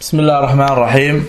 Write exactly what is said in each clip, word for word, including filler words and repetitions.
Bismillahirrahmanirrahim.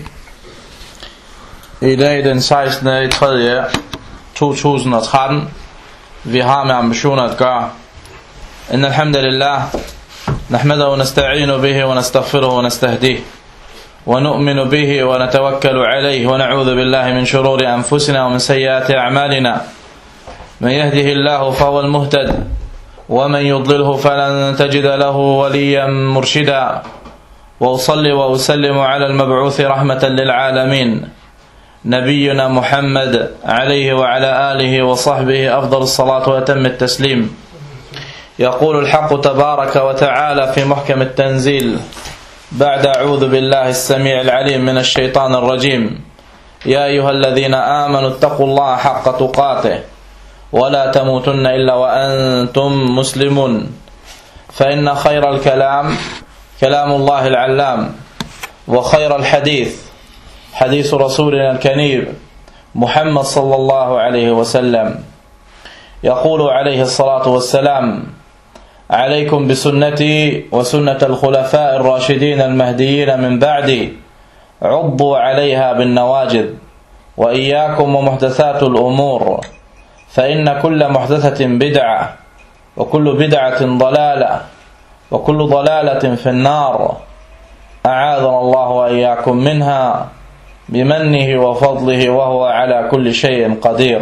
I dag den sekstende tredje to tusind og tretten. Vi har med ambitioner at gøre. إن الحمد لله نحمده ونستعين به ونستغفره ونستهديه ونؤمن به ونتوكل عليه ونعوذ بالله من شرور أنفسنا ومن سيئات أعمالنا. من يهده الله فهو المهتد ومن يضلله فلن تجد له وليا مرشدا. وأصلي وأسلم على المبعوث رحمة للعالمين نبينا محمد عليه وعلى آله وصحبه أفضل الصلاة وأتم التسليم. يقول الحق تبارك وتعالى في محكم التنزيل بعد أعوذ بالله السميع العليم من الشيطان الرجيم: يا أيها الذين آمنوا اتقوا الله حق تقاته ولا تموتن إلا وأنتم مسلمون. فإن خير الكلام كلام الله العلام وخير الحديث حديث رسولنا الكريم محمد صلى الله عليه وسلم. يقول عليه الصلاة والسلام: عليكم بسنتي وسنة الخلفاء الراشدين المهديين من بعدي عضوا عليها بالنواجذ وإياكم ومحدثات الأمور فإن كل محدثة بدعة وكل بدعة ضلالة وكل ضلالة في النار. أعاذنا الله وإياكم منها بمنه وفضله وهو على كل شيء قدير.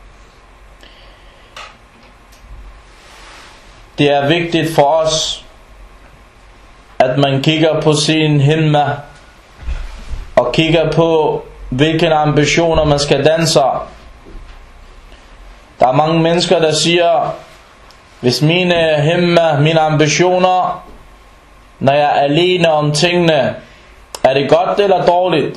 Det er vigtigt for os, at man kigger på sin himma og kigger på, hvilke ambitioner man skal danse. Der er mange mennesker, der siger, hvis mine himma, mine ambitioner, når jeg er alene om tingene, er det godt eller dårligt?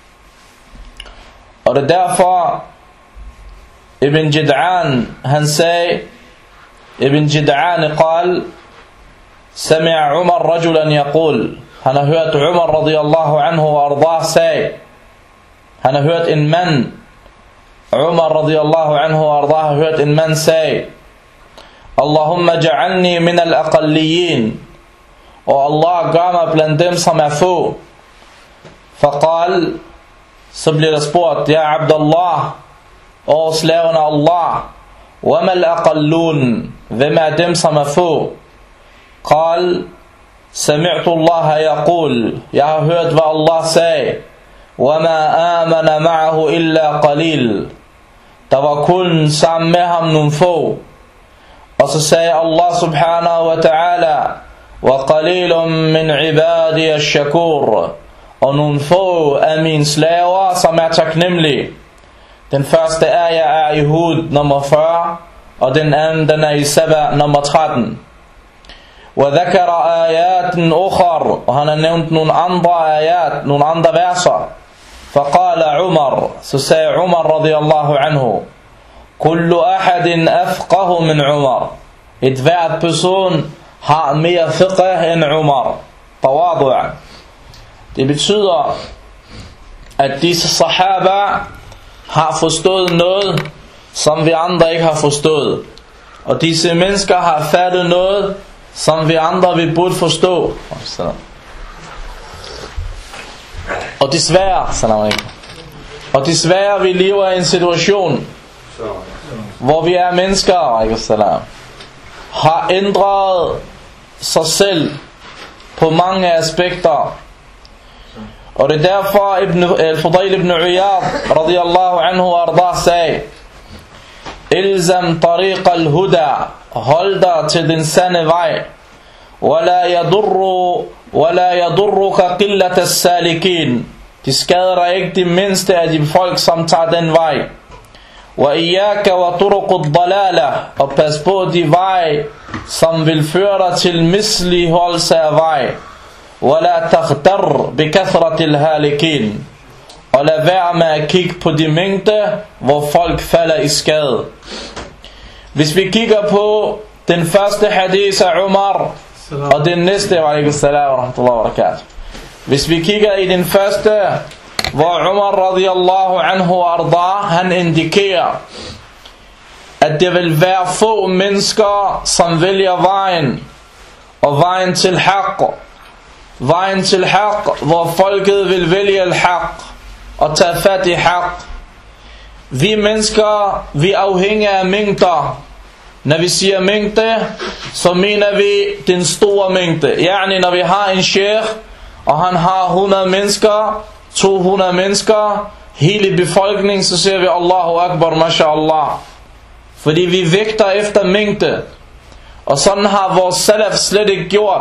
Og det er derfor, Ibn Jid'an, han sagde, Ibn Jid'an قال سمع عمر رجلا يقول, han har hørt Umar radiyallahu anhu og ardah sagde, han har hørt en mand, Umar radiyallahu anhu og ardah har hørt en mand sagde, Allahumma ja'alni min al-aqalliyin, og Allah gør mig blandt dem som er få. Faqal, så bliver der spurgt, ja Abdallah, og slaven af Allah, وما الأقلون, hvem er dem som er få? قال سمعت الله يقول, jeg har hørt hvad Allah sagde, وما آمن معه إلا قليل, der var kun sammen med ham nogle få. Og så sagde Allah subhanahu wa ta'ala, وقليل من عبادي الشكور, og nogle få af mine slaver som er taknemmelige. Den første ayah er i Hud nummer fyrre, og den anden den er i Saba nummer tretten. وذكر آيات أخر, og han har nævnt nogle andre ayat, nogle andre verser. فقال عمر, så sagde Umar radiyallahu anhu, كل أحد أفقه من عمر, et hvert person har mere fiqh end Umar. Tawadu'. Det betyder, at disse sahaba har forstået noget, som vi andre ikke har forstået. Og disse mennesker har fattet noget, som vi andre vi burde forstå. Og desværre, og desværre vi lever i en situation, hvor vi er mennesker, har ændret sig selv på mange aspekter. Og det er derfor Ibn, Al-Fudayl ibn Iyad radiyallahu anhu og ardah sagde, Ilzam tariq al-huda, hold dig til den sande vej, Wala yadurru Wala yadurruka qillat as-salikin, de skader dig ikke de mindste af de folk som tager den vej. Wa iyaka wa turuq ad-dalala, og pas på de vej som vil føre dig til misligholdelse af vej. ولا تغتر بكثرة الهالكين, og lad være med at kigge på de mængder hvor folk falder i skade. Hvis vi kigger på den første hadith af Umar og den næste, wa alaikum salam wa rahmatullahi wa barakatuh, hvis vi kigger i den første, hvor Umar radiyallahu anhu og ardah, han indikerer at det vil være få mennesker som vælger vejen og vejen til haqq, vejen til haq, hvor folket vil vælge al-haq og tage fat i haq. Vi mennesker, vi er afhængige af mængder. Når vi siger mængde, så mener vi den store mængde. Yani når vi har en sheikh, og han har hundrede mennesker, to hundrede mennesker, hele befolkningen, så siger vi Allahu Akbar, mashallah. Fordi vi vægter efter mængde. Og sådan har vores salaf slet ikke gjort.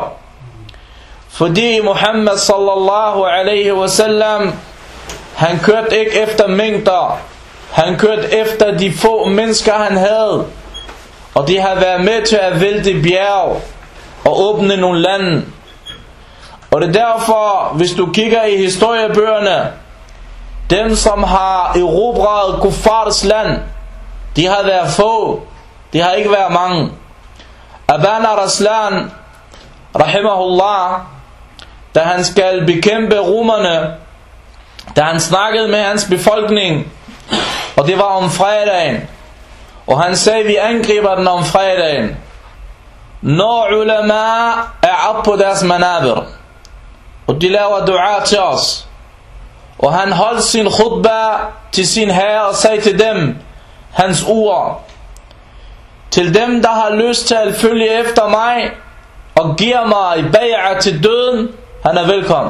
Fordi Muhammad sallallahu alaihi wasallam, han kørte ikke efter mængder. Han kørte efter de få mennesker han havde. Og de har været med til at vælte bjerg og åbne nogle lande. Og det er derfor, hvis du kigger i historiebøgerne, dem som har erobret kuffars land, de har været få, de har ikke været mange. Abana Raslan, rahimahullah, da han skal bekæmpe romerne, da han snakkede med hans befolkning, og det var om fredagen, og han sagde, vi angriber den om fredagen, når ulama er op på deres manabir, og de laver dua til os. Og han holdt sin khutbah til sin herre og sagde til dem hans ord: til dem der har lyst til at følge efter mig og giver mig bay'a til døden, han er velkommen.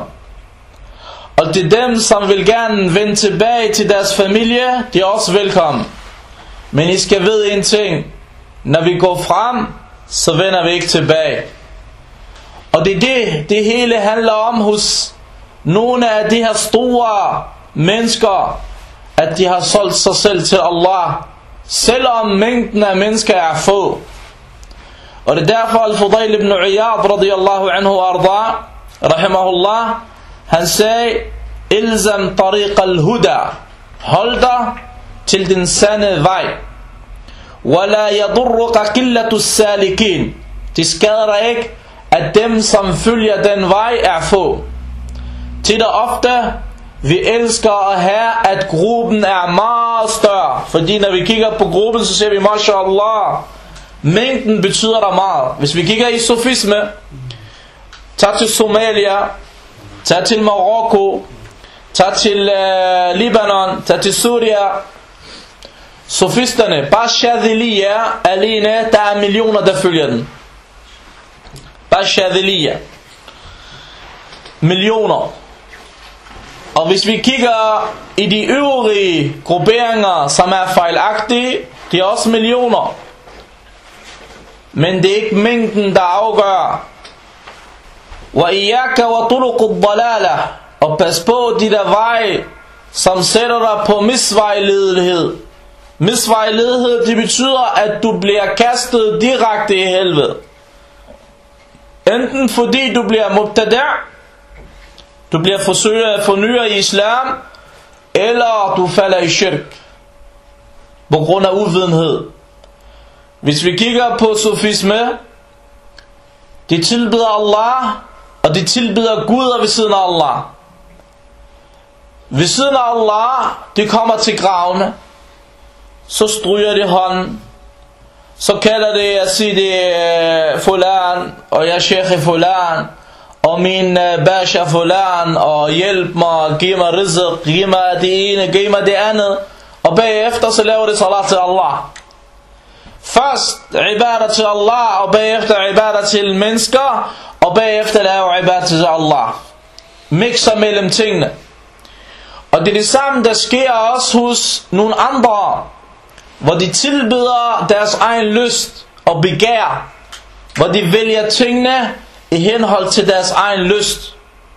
Og til dem som vil gerne vende tilbage til deres familie, de er også velkommen. Men I skal vide en ting: når vi går frem, så vender vi ikke tilbage. Og det er det, det hele handler om hos nogle af de her store mennesker, at de har solgt sig selv til Allah, selvom mængden af mennesker er få. Og det er derfor Al-Fudail ibn Iyad radiyallahu anhu arda, rahimahullah, han sagde: ilzam tariq al-huda, hold dig til den sande vej. Wala yadurruka qillatu salikin, det skader dig ikke, at dem som følger den vej er få. Tit og ofte, vi elsker at have, at gruppen er meget større. Fordi når vi kigger på gruppen, så ser vi, mashallah, mængden betyder der meget. Hvis vi kigger i sofisme, tag til Somalia, tag til Marokko, tag til uh, Libanon, tag til Syria. Sofisterne, bare Shadhiliya alene, der er millioner, der følger den. Bare Shadhiliya. Millioner. Og hvis vi kigger i de øvrige grupperinger, som er fejlagtige, de er også millioner. Men det er ikke mængden, der afgør. Wa iyaka wa turuqud dalala, og pas på de der veje, som sætter dig på misvejledighed. Misvejledighed, det betyder, at du bliver kastet direkte i helvede. Enten fordi du bliver mubtada', du bliver forsøgt fornyet i islam, eller du falder i shirk på grund af uvidenhed. Hvis vi kigger på sofisme, de tilbeder Allah, og de tilbeder Gud ved siden af Allah. Ved siden af Allah, de kommer til gravene, så stryger de hånden, så kalder det, jeg siger det fulan, og jeg sheikh fulan, og min basha fulan, og hjælp mig, giv mig rizq, giv mig det ene, giv mig det andet, og bagefter så laver det salat til Allah. Først ibadah til Allah, og bagefter ibadah til mennesker, og bagefter laver ibadah til Allah. Mixer mellem tingene. Og det er det samme, der sker også hos nogle andre, hvor de tilbeder deres egen lyst og begær, hvor de vælger tingene i henhold til deres egen lyst.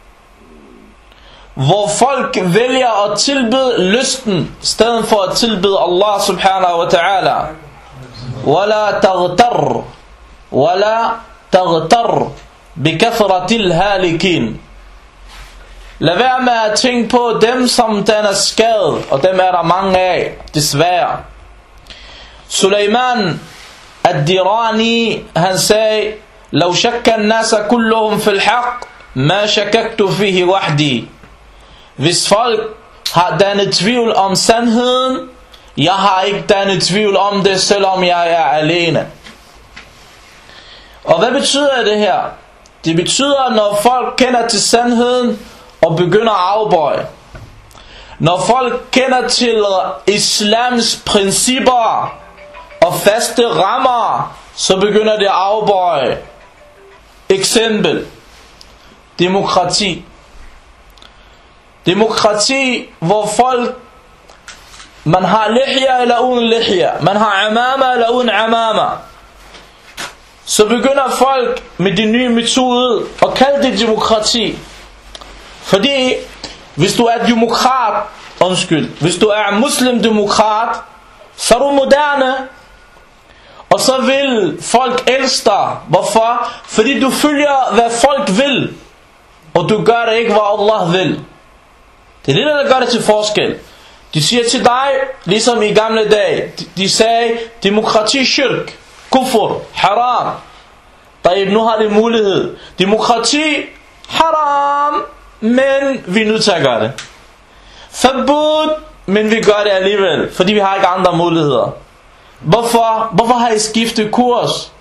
Hvor folk vælger at tilbede lysten, i stedet for at tilbede Allah subhanahu wa ta'ala. Wala taghtar, wala taghtar bikathratil halikin. Lad være med at tænke på dem, som den er skadet, og dem er der mange af, desværre. Sulaiman ad-Dirani, han sagde: لو شك الناس كلهم في الحق ما شككت فيه وحدي. Hvis folk har dannet tvivl om sandheden, jeg har ikke dannet tvivl om det, selvom jeg er alene. Og hvad betyder det her? Det betyder, når folk kender til sandheden og begynder at afbøje. Når folk kender til islams principper og faste rammer, så begynder det at afbøje. Eksempel. Demokrati. Demokrati, hvor folk, man har lihya eller uden lihya, man har amama eller uden amama. Så begynder folk med de nye metode at kalde det demokrati. Fordi hvis du er demokrat, undskyld, hvis du er muslimdemokrat, så er du moderne. Og så vil folk elske dig. Hvorfor? Fordi du følger hvad folk vil, og du gør det ikke hvad Allah vil. Det er det der gør det til forskel. De siger til dig, ligesom i gamle dage, de sagde demokrati, shirk, kufr, haram. Taib, nu har de mulighed. Demokrati, haram, men vi er nødt til at gøre det. Forbud, men vi gør det alligevel, fordi vi har ikke andre muligheder. Hvorfor? Hvorfor har I skiftet kurs?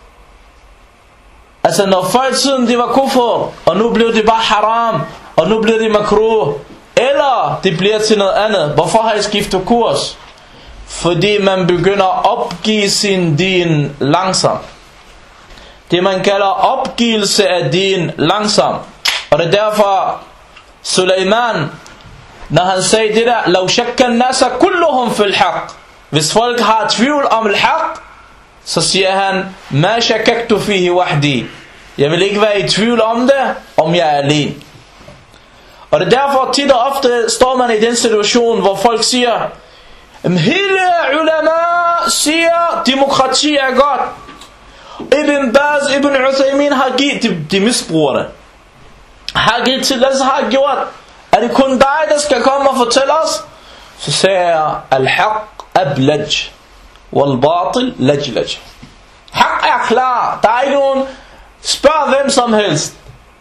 Altså når før i tiden det var kufr, og nu blev det bare haram, og nu bliver det makruh, eller det bliver til noget andet. Hvorfor har I skiftet kurs? Fordi man begynder at opgive sin din langsomt. Det man kalder opgivelse af din langsomt. Og det er derfor Suleiman, når han sagde det der, law shakka an-nasa kulluhum fil haqq. Hvis folk har tvivl om al-haq, så siger han, ma shakaktu fihi wahdi. Jeg vil ikke være i tvivl om det, om jeg er alene. Og det er derfor tit og ofte står man i den situation, hvor folk siger, hele ulama siger, demokrati er godt. Ibn Baz, Ibn Uthaymin har givet, de, de misbruger det, har givet tilladelse, har gjort. Er det kun dig, der skal komme og fortælle os? Så siger jeg, al-haq ablaj, wal-batil lajlaj. Haq er klar, der er ikke nogen, spørg hvem som helst.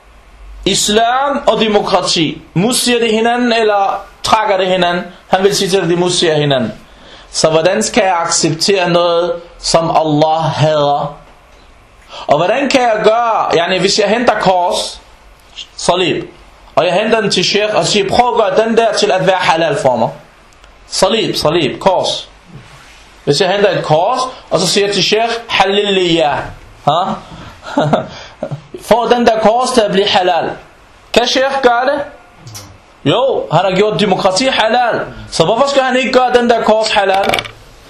Islam og demokrati, modsiger det hinanden, eller trækker det hinanden? Han vil sige til at de modsiger hinanden. Så hvordan skal jeg acceptere noget, som Allah hader? Og hvordan kan jeg gøre, yani hvis jeg henter kors, salib, og jeg henter den til sheikh og siger, prøv at gøre den der til at være halal for mig. Salib, salib, kors. Hvis jeg henter et kors, og så siger jeg til sheikh, halil liya, ha? Få den der kors til at blive halal. Kan sheikh gøre det? Jo, han har gjort demokrati halal. Så hvorfor skal han ikke gøre den der kors halal?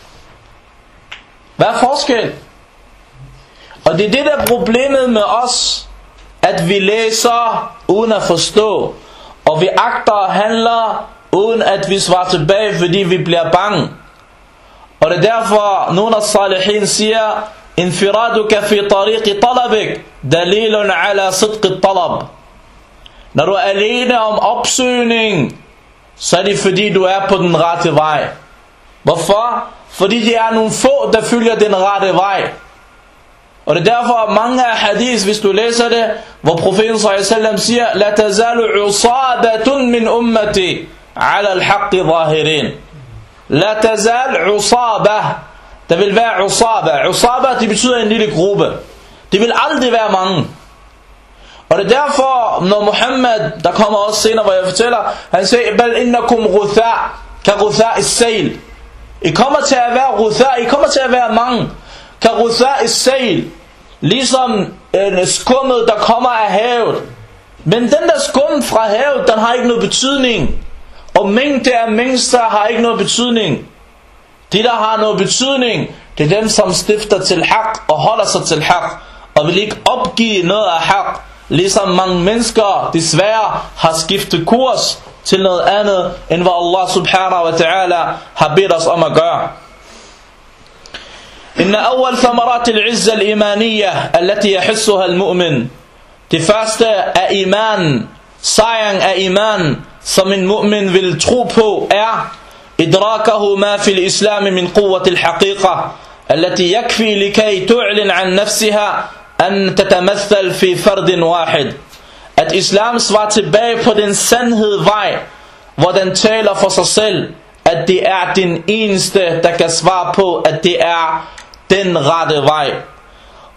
Hvad er forskel? Og det er det der problemet med os, at vi læser uden at forstå, og vi agter og handler uden at vi svarer tilbage, fordi vi bliver bange. Og det er derfor nogle af salihin siger, infiraduka fi tariqi talabik dalilun ala sidqi talab. Når du er alene om opsøgning, så er det fordi du er på den rette vej. Hvorfor? Fordi det er nogle få, der følger den rette vej. Og det er derfor mange af hadith, hvis du læser det, hvor profeten sallallahu alaihi wasallam siger, la tazalu usabatun min ummati ala al-haqqi zahirin. La tazal usabah. Der vil være usabah. Usabah, det betyder en lille gruppe. Det vil aldrig være mange. Og det er derfor, når Muhammad, der kommer også senere, hvor jeg fortæller, han siger, bal innakum rutha, ka rutha is-sail. I kommer til at være rutha, I kommer til at være mange. Ka rutha is-sail. Ligesom en skummet, der kommer af havet. Men den der skum fra havet, den har ikke noget betydning. Og mængde af mængster har ikke noget betydning. De der har noget betydning, det er dem som stifter til haq og holder sig til haq og vil ikke opgive noget af haq. Ligesom mange mennesker desværre har skiftet kurs til noget andet, end hvad Allah subhanahu wa ta'ala har bedt os om at gøre. إن أول ثمرات العزة الإيمانية التي يحسها المؤمن. Det første er iman, sejren af iman, som en mu'min vil tro på, er إدراكه ما في الإسلام من قوة الحقيقة التي يكفي لكي تعلن عن نفسها أن تتمثل في فرد واحد. At islam svarer tilbage på den sandhed vej, hvor den taler for sig selv, at det er den eneste, der kan svare på, at det er den rette vej.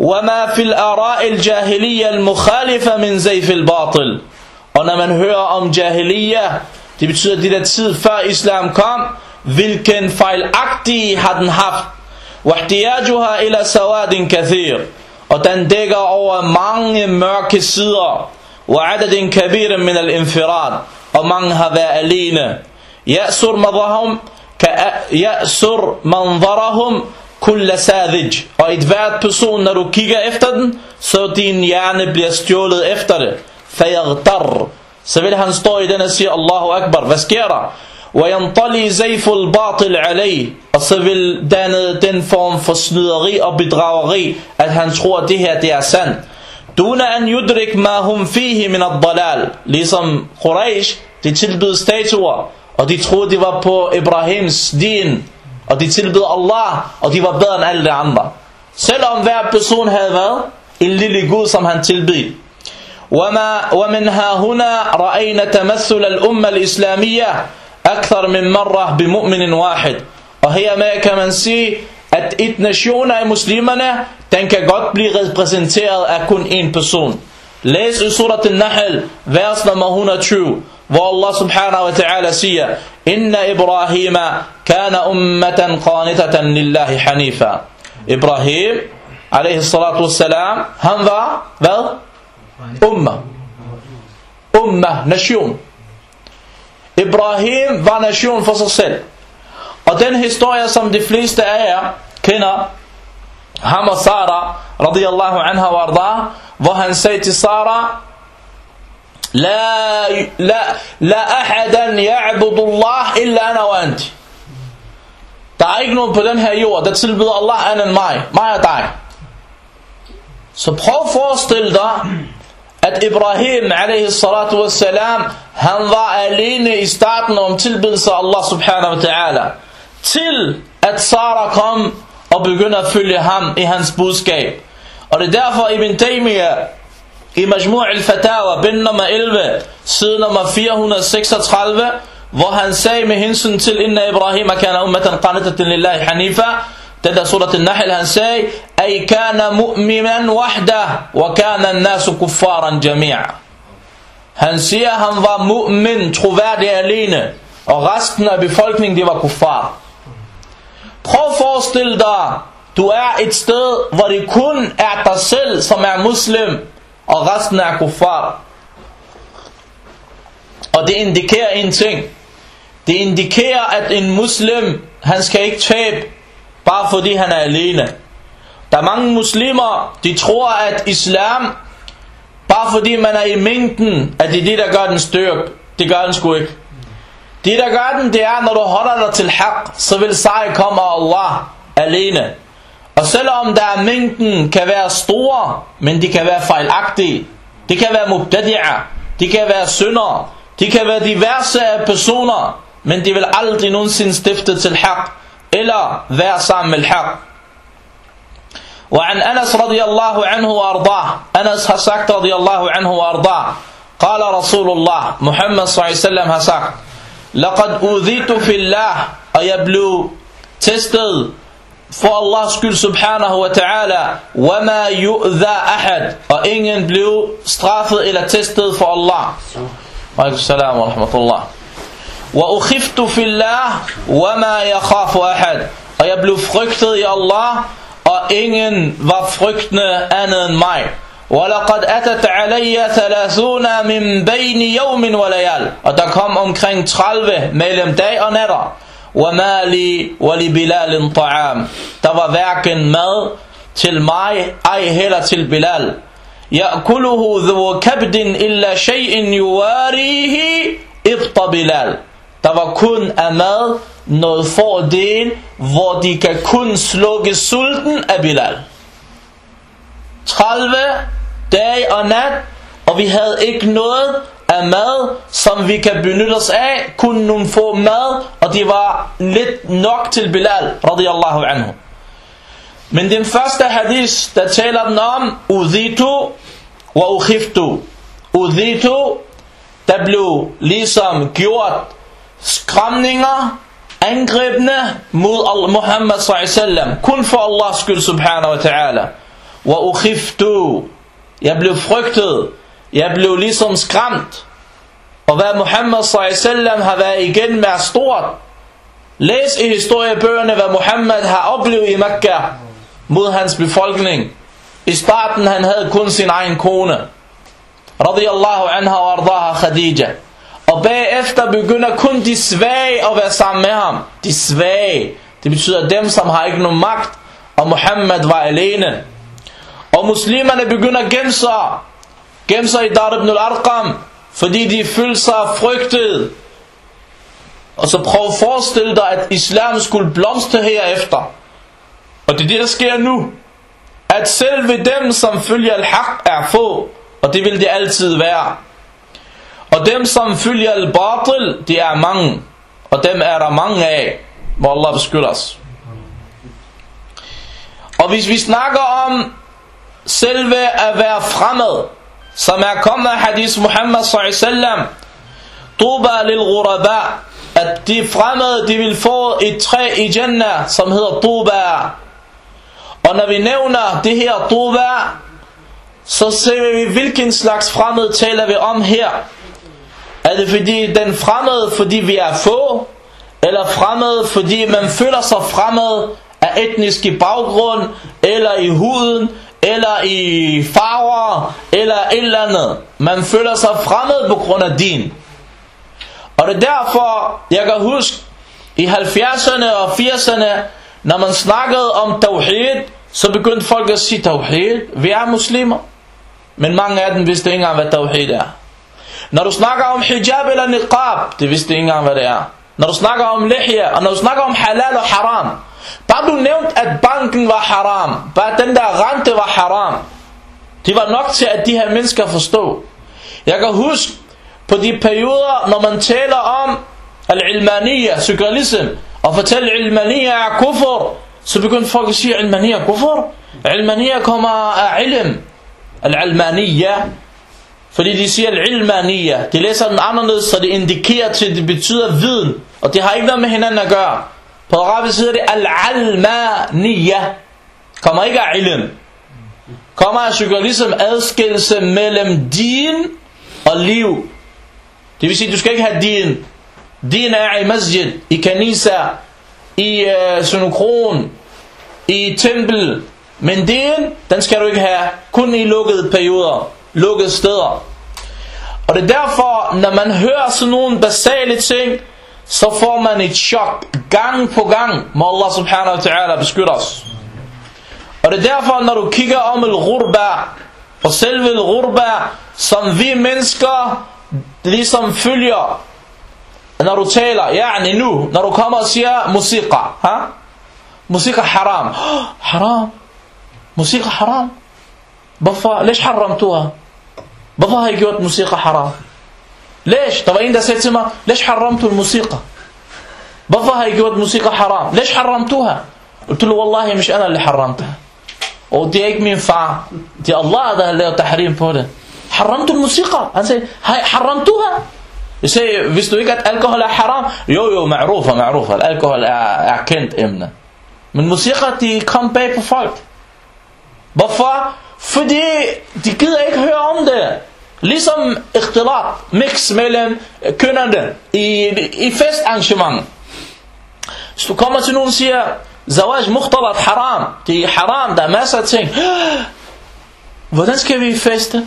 وَمَا فِي الْأَرَاءِ الْجَاهِلِيَّ الْمُخَالِفَ مِنْ زَيْفِ الْبَاطِلِ. Og når man hører om jahiliya, det betyder det der tid før islam kom, hvilken fejlagtige har den haft. وَاحْتِيَاجُهَا إِلَى سَوَادٍ كَثِيرٍ. Og den dækker over mange mørke sider. وَعَدَدٍ كَبِيرٍ مِنَ الْإِنْفِرَادِ. Og mange har været alene. يَأْسُرْ مَضَهُمْ يَأْسُرْ مَنْظَرَهُمْ كُلَّ سَاذِجٍ. Og et hvert person, når du kigger efter den, så din hjerne bliver stjålet efter det. فَيَغْتَرْ. Så vil han stå i den og sige, Allahu Akbar, hvad sker der? وَيَنْطَلِي زَيْفُ الْبَاطِلْ عَلَيْهِ. Og så vil danne den form for snyderi og bedrageri, at han tror, at det her det er sandt. دُونَ أَنْ يُدْرِكْ مَا هُمْ فِيهِ مِنَ الضَّلَالِ. Ligesom Quraysh, de tilbød statuer, og de troede, de var på Ibrahims din, og de tilbød Allah, og de var bedre end alle de andre. Selvom hver person havde været en lille Gud, som han tilbød. وما ومنها هنا رأينا تمثل الأمة الإسلامية أكثر من مرة بمؤمن واحد. Og hermed kan man sige, at et nation af muslimerne, den kan godt blive repræsenteret af kun en person. Læs i surat al-Nahl, vers nummer et hundrede og tyve, hvor Allah subhanahu wa ta'ala siger, Inna Ibrahima kana ummatan qanitatan lillahi hanifa. Ibrahim, alaihi salatu wassalam, han var, hvad? Umma. Umma, nation. Ibrahim var nation for sig selv. Og den historie, som de fleste af jer kender, ham og Sara, radiyallahu anha wa arda, hvor han sagde til Sara, La, la, la ahadan ya'budu Allah illa ana wa anti. Der er ikke nogen på den her jord, der tilbyder Allah andet end mig, mig og dig. Så prøv at forestille dig, at Ibrahim alaihi salatu wassalam, han var alene i starten om tilbedelse af Allah subhanahu wa ta'ala, til at Sara kom og begyndte at følge ham i hans budskab. Og det er derfor Ibn Taymiyyah i Majmu' al-Fatawa, bind nummer elleve, side nummer fire hundrede og seksogtredive, hvor han sagde med hensyn til Inna Ibrahim kana ummatan qanitatan lillahi hanifa, den der surat al-Nahl, han sagde, Ay kana mu'minan wahda, wa kana an-nasu kuffaran jami'a. Han siger, han var mu'min, troværdig alene, og resten af befolkningen, de var kuffar. Prøv at forestille dig, du er et sted, hvor det kun er dig selv, som er muslim, og resten er kuffar. Og det indikerer en ting. Det indikerer, at en muslim, han skal ikke tabe, bare fordi han er alene. Der er mange muslimer, de tror, at islam, bare fordi man er i mængden, at det er det, der gør den styrk. Det gør den sgu ikke. Det, der gør den, det er, når du holder dig til haq, så vil sejr komme af Allah alene. Og selvom der er mængden kan være store, men de kan være fejlagtige. Det kan være mubtadi'a, de kan være syndere, de kan være diverse af personer, men de vil aldrig nogensinde stifte til haq, eller være sammen med haq. وعن أنس رضي الله عنه وأرضاه أنس har sagt رضي الله عنه وأرضاه قال رسول الله Muhammad صلى الله عليه وسلم har sagt لقد أوذيت في الله, og jeg blev testet for Allahs skyld subhanahu wa ta'ala, وما يؤذى أحد, og ingen blev straffet eller testet for Allah. Alaikum salam wa rahmatullah. وأخفت في الله وما يخاف أحد, og jeg blev frygtet i Allah, og ingen var frygtende andet end mig. وَلَقَدْ أَتَتْ عَلَيَّ ثَلَاثُونَ مِنْ بَيْنِ يَوْمٍ وَلَيَالٍ, og der kom omkring tredive mellem dag og natter. وَمَا لِي وَلِبِلَالٍ طَعَامٍ, der var hverken mad til mig, ej heller til Bilal. يَأْكُلُهُ ذُو كَبْدٍ إِلَّا شَيْءٍ يُوَارِيهِ إِبْطَ بِلَال, der var kun af mad noget fordel, hvor de kan kun slukke sulten af Bilal. tredive dage og nat, og vi havde ikke noget af mad, som vi kan benytte os af, kun nogle få mad, og det var lidt nok til Bilal, radiyallahu anhu. Men den første hadith, der taler den om, udhitu wa ukhiftu. Udhitu, der blev ligesom gjort skræmninger, angrebne mod Muhammad sallallahu alaihi wasallam, kun for Allahs skyld subhanahu wa ta'ala. Wa ukhiftu. Jeg blev frygtet. Jeg blev ligesom skræmt. Og hvad Muhammad sallallahu alaihi wasallam har været igen med stort. Læs i historiebøgerne, hvad Muhammad har oplevet i Mekka mod hans befolkning. I starten han havde kun sin egen kone, radiyallahu anha wa ardaha Khadija. Og bagefter begynder kun de svage at være sammen med ham. De svage, det betyder dem som har ikke nogen magt. Og Muhammad var alene. Og muslimerne begynder at gemme sig Gemme sig i Dar ibn al-Arqam, fordi de følte sig frygtet. Og så prøv at forestille dig, at islam skulle blomstre herefter. Og det er det, der sker nu. At selve dem, som følger al-haq, er få. Og det vil det altid være. Og dem, som følger al-batil, de er mange. Og dem er der mange af. Må Allah beskytte os. Og hvis vi snakker om selve at være fremmed, som er kommet af hadith Muhammad sallallahu alaihi wasallam, Tuba lil ghuraba, at de fremmede, de vil få et træ i Jannah, som hedder Tuba. Og når vi nævner det her Tuba, så ser vi, hvilken slags fremmed taler vi om her. Er det fordi den fremmede, fordi vi er få, eller fremmede, fordi man føler sig fremmed af etnisk baggrund, eller i huden, eller i farver, eller et eller andet. Man føler sig fremmed på grund af din. Og det er derfor, jeg kan huske, i halvfjerdserne og firserne, når man snakkede om tawhid, så begyndte folk at sige tawhid. Vi er muslimer. Men mange af dem vidste ikke engang, hvad tawhid er. Når du snakker om hijab eller niqab, det vidste ikke engang, hvad det er. Når du snakker om lihya, og når du snakker om halal og haram, bare du nævnt, at banken var haram, bare den der rente var haram, det var nok til, at de her mennesker forstod. Jeg kan huske, på de perioder, når man taler om al-ilmaniyya, sekularism, og fortæller, at ilmaniyya er kufr, så begyndte folk at sige, at ilmaniyya er kufr. Ilmaniyya kommer af ilm. Al-ilmaniyya, fordi de siger al-ilmaniyya, de læser den anderledes, så det indikerer til, at det betyder viden, og det har ikke noget med hinanden at gøre. På arabisk hedder det al-almaniyya, kommer ikke af ilm. Kommer af sekularism, adskillelse mellem din og liv. Det vil sige, at du skal ikke have din. Din er i masjid, i kanisa, i øh, synokron, i tempel. Men din, den skal du ikke have. Kun i lukkede perioder, lukkede steder. Og det er derfor, når man hører sådan nogle basale ting, så får man et chok gang på gang. Må Allah subhanahu wa ta'ala beskytte os. Og det er derfor, når du kigger om al-ghurba, og selve al-ghurba, som vi mennesker ligesom følger, når du taler, ja, nu, når du kommer og siger musika, ha? Musika haram. Oh, haram. Musika haram. Hvorfor? Læs haramtuha. Hvorfor har I gjort musika haram? Læs. Der var en, der sagde til mig, læs haramtu al-musika. Hvorfor har I gjort musika haram? Læs haramtuha. قلت له والله مش أنا اللي حرمتها. Og det er ikke min far. Det er Allah, der har lavet tahrim på det. Haramtu al-musika. Han sagde, haramtuha. Jeg sagde, hvis du ikke at alkohol er haram? Jo jo, ma'rufa, ma'rufa. Alkohol er, er kendt emne. Men musika, de kom bag på folk. Hvorfor? Fordi de gider ikke høre om det. Ligesom ikhtilat, mix mellem kønnerne i, i festarrangement. Hvis du kommer til nogen og siger, zawaj mukhtalat haram, det er haram, der er masser af ting. Hvordan skal vi feste?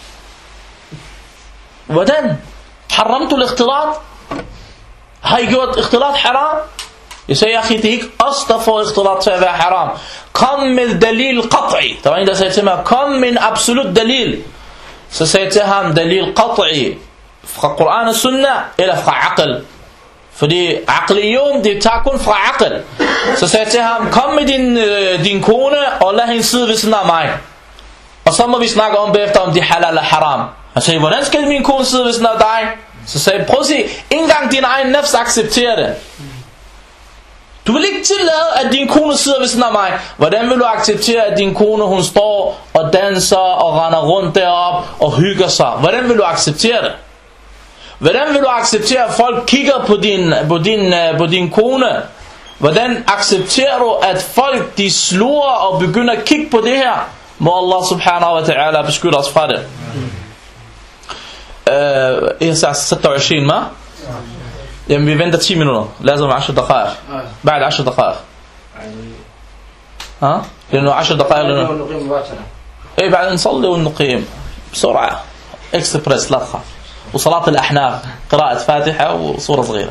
Hvordan? Haramtu al-ikhtilat? Har I gjort ikhtilat haram? Jeg siger, akhi, det er ikke os, der får ikhtilat til at være haram. Kom med dalil qat'i. Der var en, der sagde til mig, kom med en absolut dalil. Så sagde jeg til ham, dalil qat'i. Fra Koran og Sunnah, eller fra aql. Fordi aqliyun, det tager kun fra aql. Så sagde jeg til ham, kom med din, øh, din kone, og lad hende sidde ved siden af mig. Og så må vi snakke om bagefter, om det er halal eller haram. Han sagde, hvordan skal min kone sidde ved siden af dig? Så sagde jeg, prøv at se, ikke engang din egen nafs accepterer det. Du vil ikke tillade, at din kone sidder ved siden af mig. Hvordan vil du acceptere, at din kone, hun står og danser og render rundt derop og hygger sig? Hvordan vil du acceptere det? Hvordan vil du acceptere, at folk kigger på din, på din, på din kone? Hvordan accepterer du, at folk de sluger og begynder at kigge på det her? Må Allah subhanahu wa ta'ala beskytte os fra det. إيه ساعة ستة وعشرين ما؟ يعني بيفندا تي minutter. لازم عشر دقائق. بعد عشر دقائق. ها؟ لأنه عشر دقائق لأنه إيه بعد نصلي ونقيم بسرعة. إكسبرس لا تخاف. وصلاة الأحناف قراءة فاتحة وصورة صغيرة.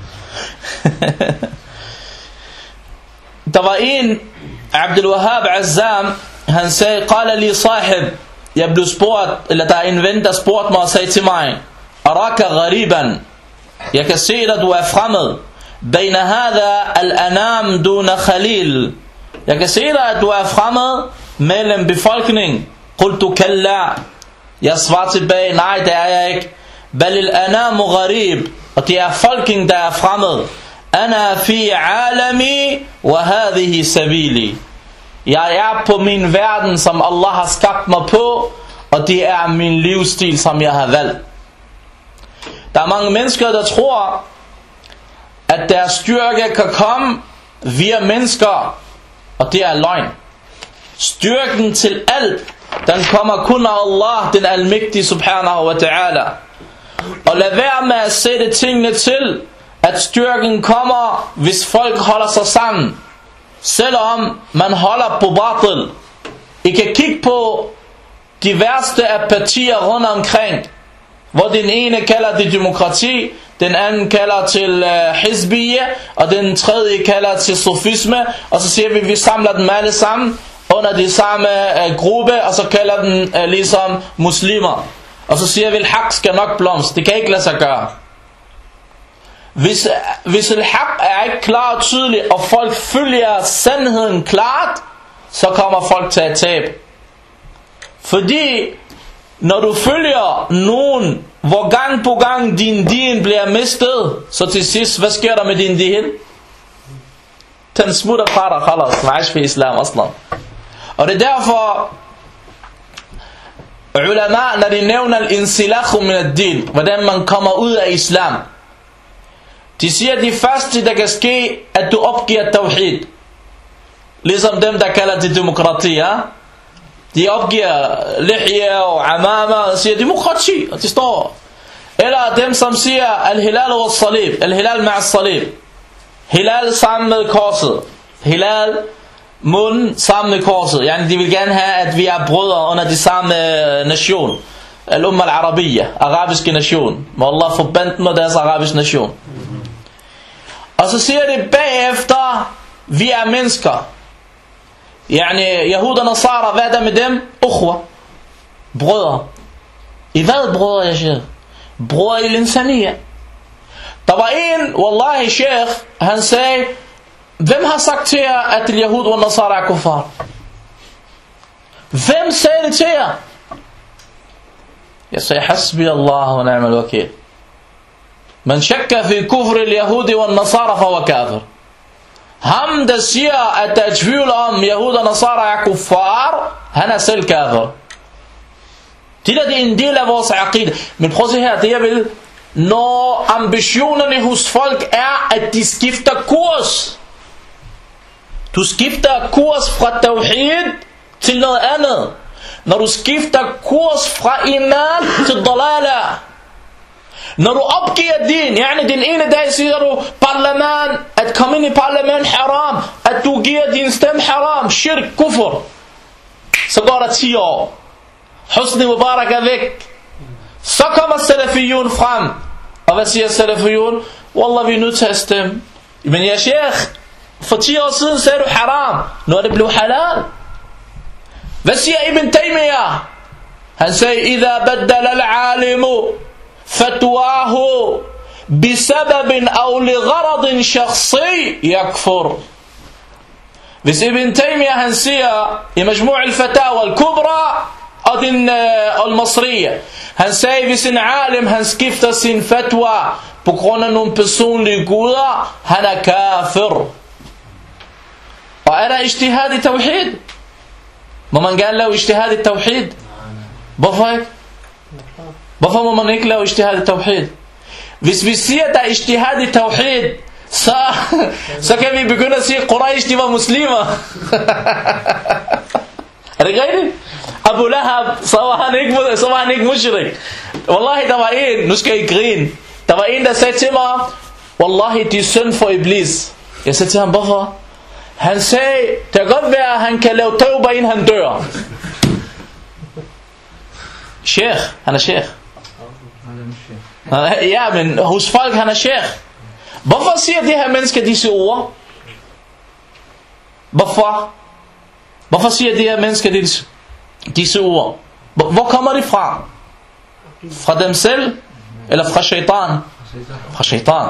تباين عبد الوهاب عزام han sagde, قال لي صاحب, jeg blev spurgt, eller der er en ven, der spurgte mig og sagde til mig, أراك غريبا, jeg kan se dig, du er fremmed, بين هذا الأنام دون خليل, jeg kan se dig, at du er fremmed mellem befolkningen. قلت كلا, jeg svarer tilbage, nej det er jeg ikke, بل الأنام غريب, og det er folken, der er fremmed. أنا في عالمي وهذه سبيلي, jeg er på min verden, som Allah har skabt mig på, og det er min livsstil, som jeg har valgt. Der er mange mennesker, der tror, at deres styrke kan komme via mennesker, og det er løgn. Styrken til alt, den kommer kun af Allah, den almægtige subhanahu wa ta'ala. Og lad være med at sætte tingene til, at styrken kommer, hvis folk holder sig sammen. Selvom man holder på batil. I kan kigge på de værste af partier rundt omkring, hvor den ene kalder det demokrati, den anden kalder til uh, hizbiyya, og den tredje kalder til sofisme, og så siger vi, vi samler dem alle sammen under de samme uh, gruppe, og så kalder den uh, ligesom muslimer. Og så siger vi, at al-haq skal nok blomst. Det kan ikke lade sig gøre. Hvis, hvis al-haq er ikke klar og tydelig, og folk følger sandheden klart, så kommer folk til at tabe. Fordi når du følger nogen, hvor gang på gang din din bliver mistet, så til sidst, hvad sker der med din din? Den smutter fra dig, khalas, ma'ash fi islam aslan. Og det er derfor ulama, når de nævner al-insilakhu min ad-din, hvordan man kommer ud af islam, de siger, at de første, der kan ske, at du opgiver tawhid. Ligesom dem, der kalder det demokrati, ja? De opgiver lihya og amama og siger demokrati, og de står. Eller dem, som siger al-hilal og salib, al-hilal ma'a salib. Hilal sammen med korset. Hilal, mund sammen med korset. Yani de vil gerne have, at vi er brødre under de samme nation. Al-umma al-arabiyya, arabiske nation. Må Allah forbandt med deres arabiske nation. Og så siger de bagefter, vi er mennesker. Yani, Yahud og Nasara, hvad er der med dem? Ukhwa. Brødre. I hvad brødre, jeg siger? Brødre i l'insaniya. Der var en, wallahi sheikh, han sagde, hvem har sagt til jer, at Yahud og Nasara er kuffar? Hvem sagde det til jer? Jeg sagde, hasbi Allah wa ni'mal wakil. Man shakka fi kufr al-Yahudi wa Nasara fa huwa kafir. Ham der siger, at der er tvivl om, Yahud og Nasara er kuffar, han er selv kafir. Det er en del af vores aqid. Men prøv at se her, det jeg vil, når ambitionerne hos folk er, at de skifter kurs. Du skifter kurs fra tawhid til noget andet. Når du skifter kurs fra iman til dalala. Når du opgiver din, yani den ene dag siger du, parlament, at komme ind i parlament haram, at du giver din stemme haram, shirk, kufr. Så går der ti år. Husni Mubarak er væk. Så kommer salafiyun frem. Og hvad siger salafiyun? Wallah, vi er nødt til at stemme. Men ja, sheikh, for ti år siden sagde du haram. Nu er det blevet halal. Hvad siger Ibn Taymiyyah? Han sagde, إذا بدل العالم فتواه بسبب أو لغرض شخصي يكفر. Hvis Ibn Taymiyyah han siger i Majmu' al-Fatawa al-Kubra og den al-Masriya, han sagde, hvis en alim han skifter sin fatwa på grund af nogle personlige guder, han er kafir. Og er der ijtihad i tawhid? Må man gerne lave ijtihad i tawhid? Hvorfor ikke? Hvorfor må man ikke lave ijtihad i tawhid? Hvis vi siger, der er ijtihad i tawhid, så, så kan vi begynde at sige, at Quraysh de var muslimer. Er det det ikke rigtigt? Abu Lahab, så var han ikke, så var han ikke mushrik. Wallahi, der var en, nu skal I grine. Der var en, der sagde til mig, Wallahi, de er synd for Iblis. Jeg sagde til ham, hvorfor? Han sagde, det kan godt være, at han kan lave tauba, inden han dør. Sheikh, han er sheikh. Ja, men hos folk, han er sheikh. Hvorfor siger de her mennesker disse ord? Hvorfor? Hvorfor siger de her mennesker disse, disse ord? Hvor kommer de fra? Fra dem selv? Eller fra shaitan? Fra shaitan.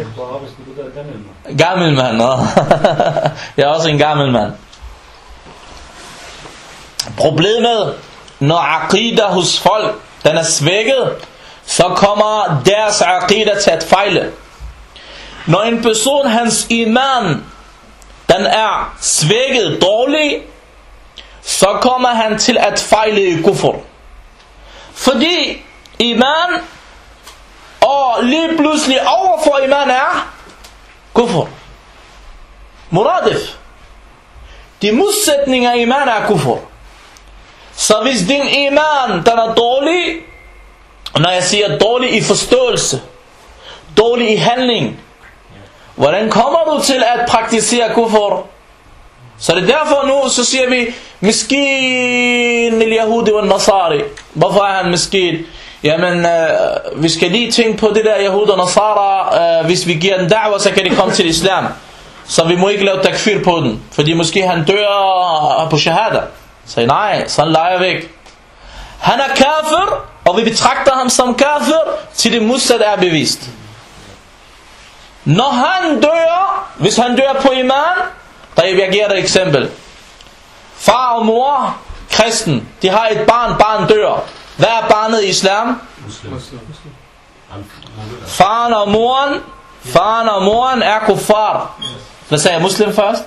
Gammel mand. Jeg er også en gammel mand. Problemet, når aqida hos folk, den er svækket, så kommer deres aqida til at fejle. Når en person, hans iman, den er svækket, dårlig, så kommer han til at fejle i kufr. Fordi iman, og lige pludselig overfor iman er kufr. Muradif. De modsætninger i iman er kufr. Så hvis din iman, den er dårlig, og når jeg siger dårlig i forståelse, dårlig i handling, hvordan kommer du til at praktisere kufr? Så det er derfor nu, så siger vi, miskin al-Yahudi og Nasari. Hvorfor er han miskin? Jamen, øh, vi skal lige tænke på det der Yahud og Nasara. øh, Hvis vi giver den da'wah, så kan de komme til islam. Så vi må ikke lave takfir på den, fordi måske han dør på shahada. Så nej, så han leger væk. Han er kafir, og vi betragter ham som kafir, til det modsatte er bevist. Når han dør, hvis han dør på iman, der jeg giver dig et eksempel. Far og mor, kristen, de har et barn, barn dør. Hvad er barnet i islam? Faren og moren, faren og moren er kuffar. Hvad sagde jeg, muslim først?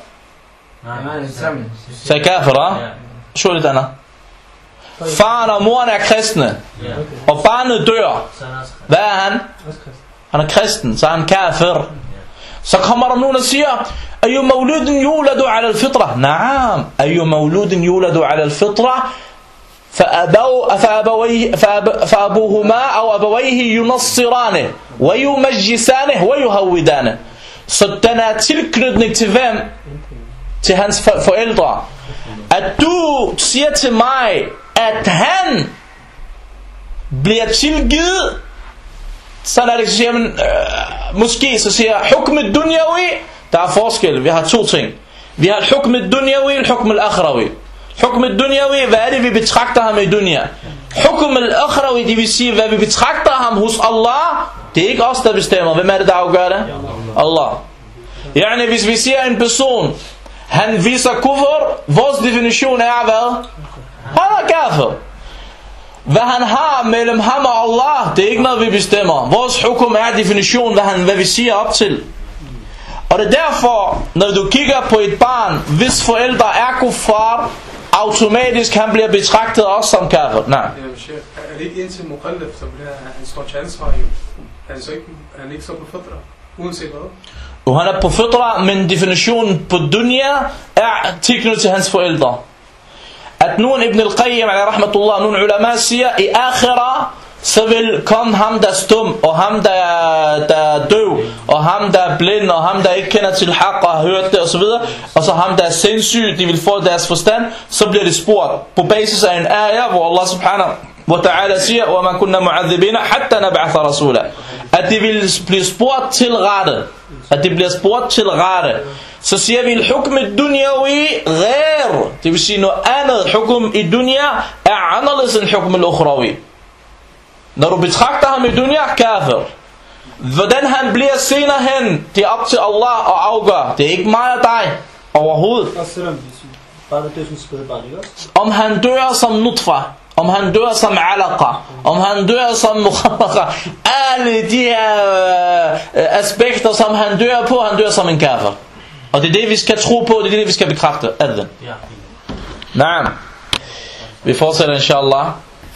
Sagde kafir, da? Sjå lidt andet. Faren og moren er kristne, og barnet dør. Hvad er han? Han er kristen, så er han kafir. Så kommer der nogen og siger, أي مولود يولد على الفطرة. نعم، أي مولود يولد على الفطرة فأبو فأبويه فأب فأبوهما أو أبويه ينصرانه ويمجسانه ويهودانه. Så den er tilknytning til hvem? Til hans forældre. At du siger til mig, at han bliver tilgivet, sådan er det, så siger man, øh, måske så siger hukm ad-dunyawi. Der er forskel, vi har to ting. Vi har hukm ad-dunyawi og hukm al-akhrawi. Hukm ad-dunyawi, hvad er det vi betragter ham i dunya? Hukm al-akhrawi, det vil sige, hvad vi betragter ham hos Allah, det er ikke os der bestemmer. Hvem er det der afgør det? Allah. Yani hvis vi siger en person, han viser kufr, vores definition er hvad? Han er kafir. Hvad han har mellem ham og Allah, det er ikke noget vi bestemmer. Vores hukum er definition, hvad, han, hvad vi siger op til. Og det er derfor, når du kigger på et barn, hvis forældre er kuffar, automatisk han bliver betragtet også som kafir. Nej. Er det ikke indtil mukallaf, så bliver han står til ansvar jo? Han er ikke, han er ikke så på fitra, uanset hvad? Og han er på fitra, men definitionen på dunya er tilknyttet til hans forældre. At nogen Ibn al-Qayyim, rahmatullah, nogle ulama siger, i akhira, så vil komme ham der stum, og ham der, der er døv, og ham der er blind, og ham der ikke kender til haq og har hørt det osv., og så ham der er sindssyg, de vil få deres forstand, så bliver det spurgt på basis af en ayah, hvor Allah subhanahu wa ta'ala siger, وَمَا كُنَّا مُعَذِّبِينَ حَتَّى نَبْعَثَ رَسُولًا, at de vil blive spurgt til rette, at de bliver spurgt til rette. Så siger vi, al-hukm ad-dunyawi ghair, det vil sige noget andet. Hukum i dunya er anderledes end hukm al-ukhrawi. Når du betragter ham i dunya, kafir. Hvordan han bliver senere hen, det er op til Allah at afgøre. Det er ikke mig og dig overhovedet. Om han dør som nutfa, om han dør som alaqa, om han dør som mukhallaqa, alle de her øh, aspekter som han dør på, han dør som en kafir. Og det er det vi skal tro på, det er det vi skal bekræfte. Adhan. Naam. Vi fortsætter inshallah.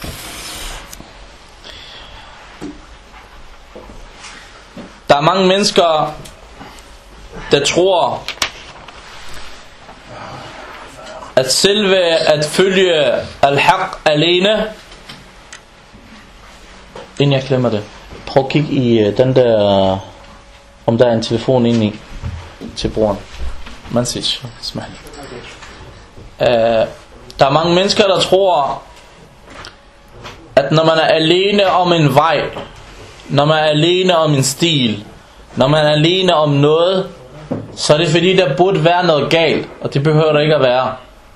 Der er mange mennesker, der tror, at selve at følge al-haq alene. Inden jeg glemmer det, prøv at kigge i den der, om der er en telefon inde i til brugeren. Man siger, smag. Uh, der er mange mennesker, der tror, at når man er alene om en vej, når man er alene om en stil, når man er alene om noget, så er det fordi, der burde være noget galt, og det behøver der ikke at være.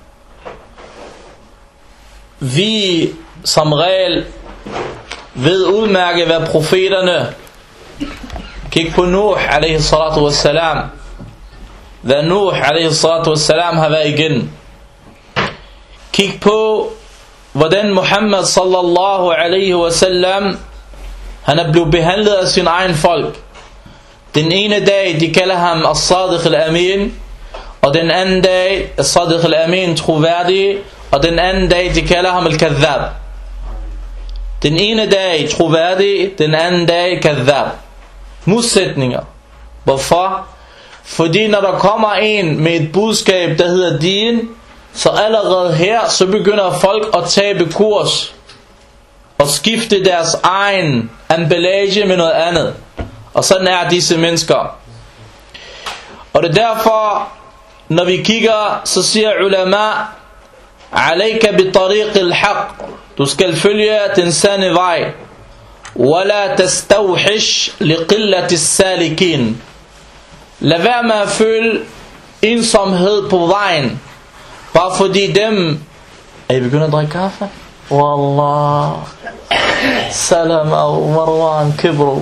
Vi som regel ved udmærke, hvad profeterne, kig på Nuh alaihi salatu wassalam, hvad Nuh alaihi salatu wassalam har været igen. Kig på, hvordan Muhammad sallallahu alaihi wasallam, han er blevet behandlet af sin egen folk. Den ene dag, de kalder ham as-sadiq al-amin, og den anden dag, as-sadiq al-amin troværdig, og den anden dag, de kalder ham al-kadhab. Den ene dag troværdig, den anden dag kadhab. Modsætninger. Hvorfor? Fordi når der kommer en med et budskab, der hedder din, så allerede her, så begynder folk at tabe kurs og skifte deres egen emballage med noget andet. Og sådan er disse mennesker. Og det er derfor, når vi kigger, så siger ulama, alayka bi tariq al-haq, du skal følge den sande vej. Wala tastawhish li qillati as-salikin, lad være med at føle ensomhed på vejen, bare fordi dem... Er I begyndt at drikke kaffe? Wallah, salam og Marwan Kibro.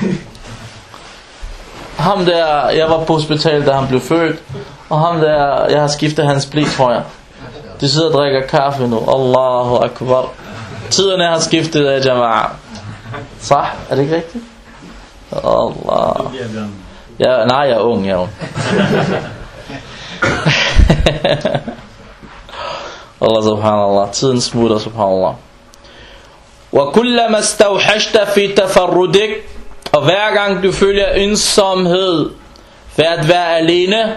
Ham der, jeg var på hospital, da han blev født, og ham der, jeg har skiftet hans blik, tror jeg. De sidder og drikker kaffe nu. Allahu akbar. Tiderne har skiftet af jama'a. Sah, er det ikke rigtigt? Allah. Ja, nej, jeg er ung, jeg er ung. Allah subhanallah. Tiden smutter, subhanallah. Wa kullama stawhashta fi tafarrudik, og hver gang du føler ensomhed ved at være alene,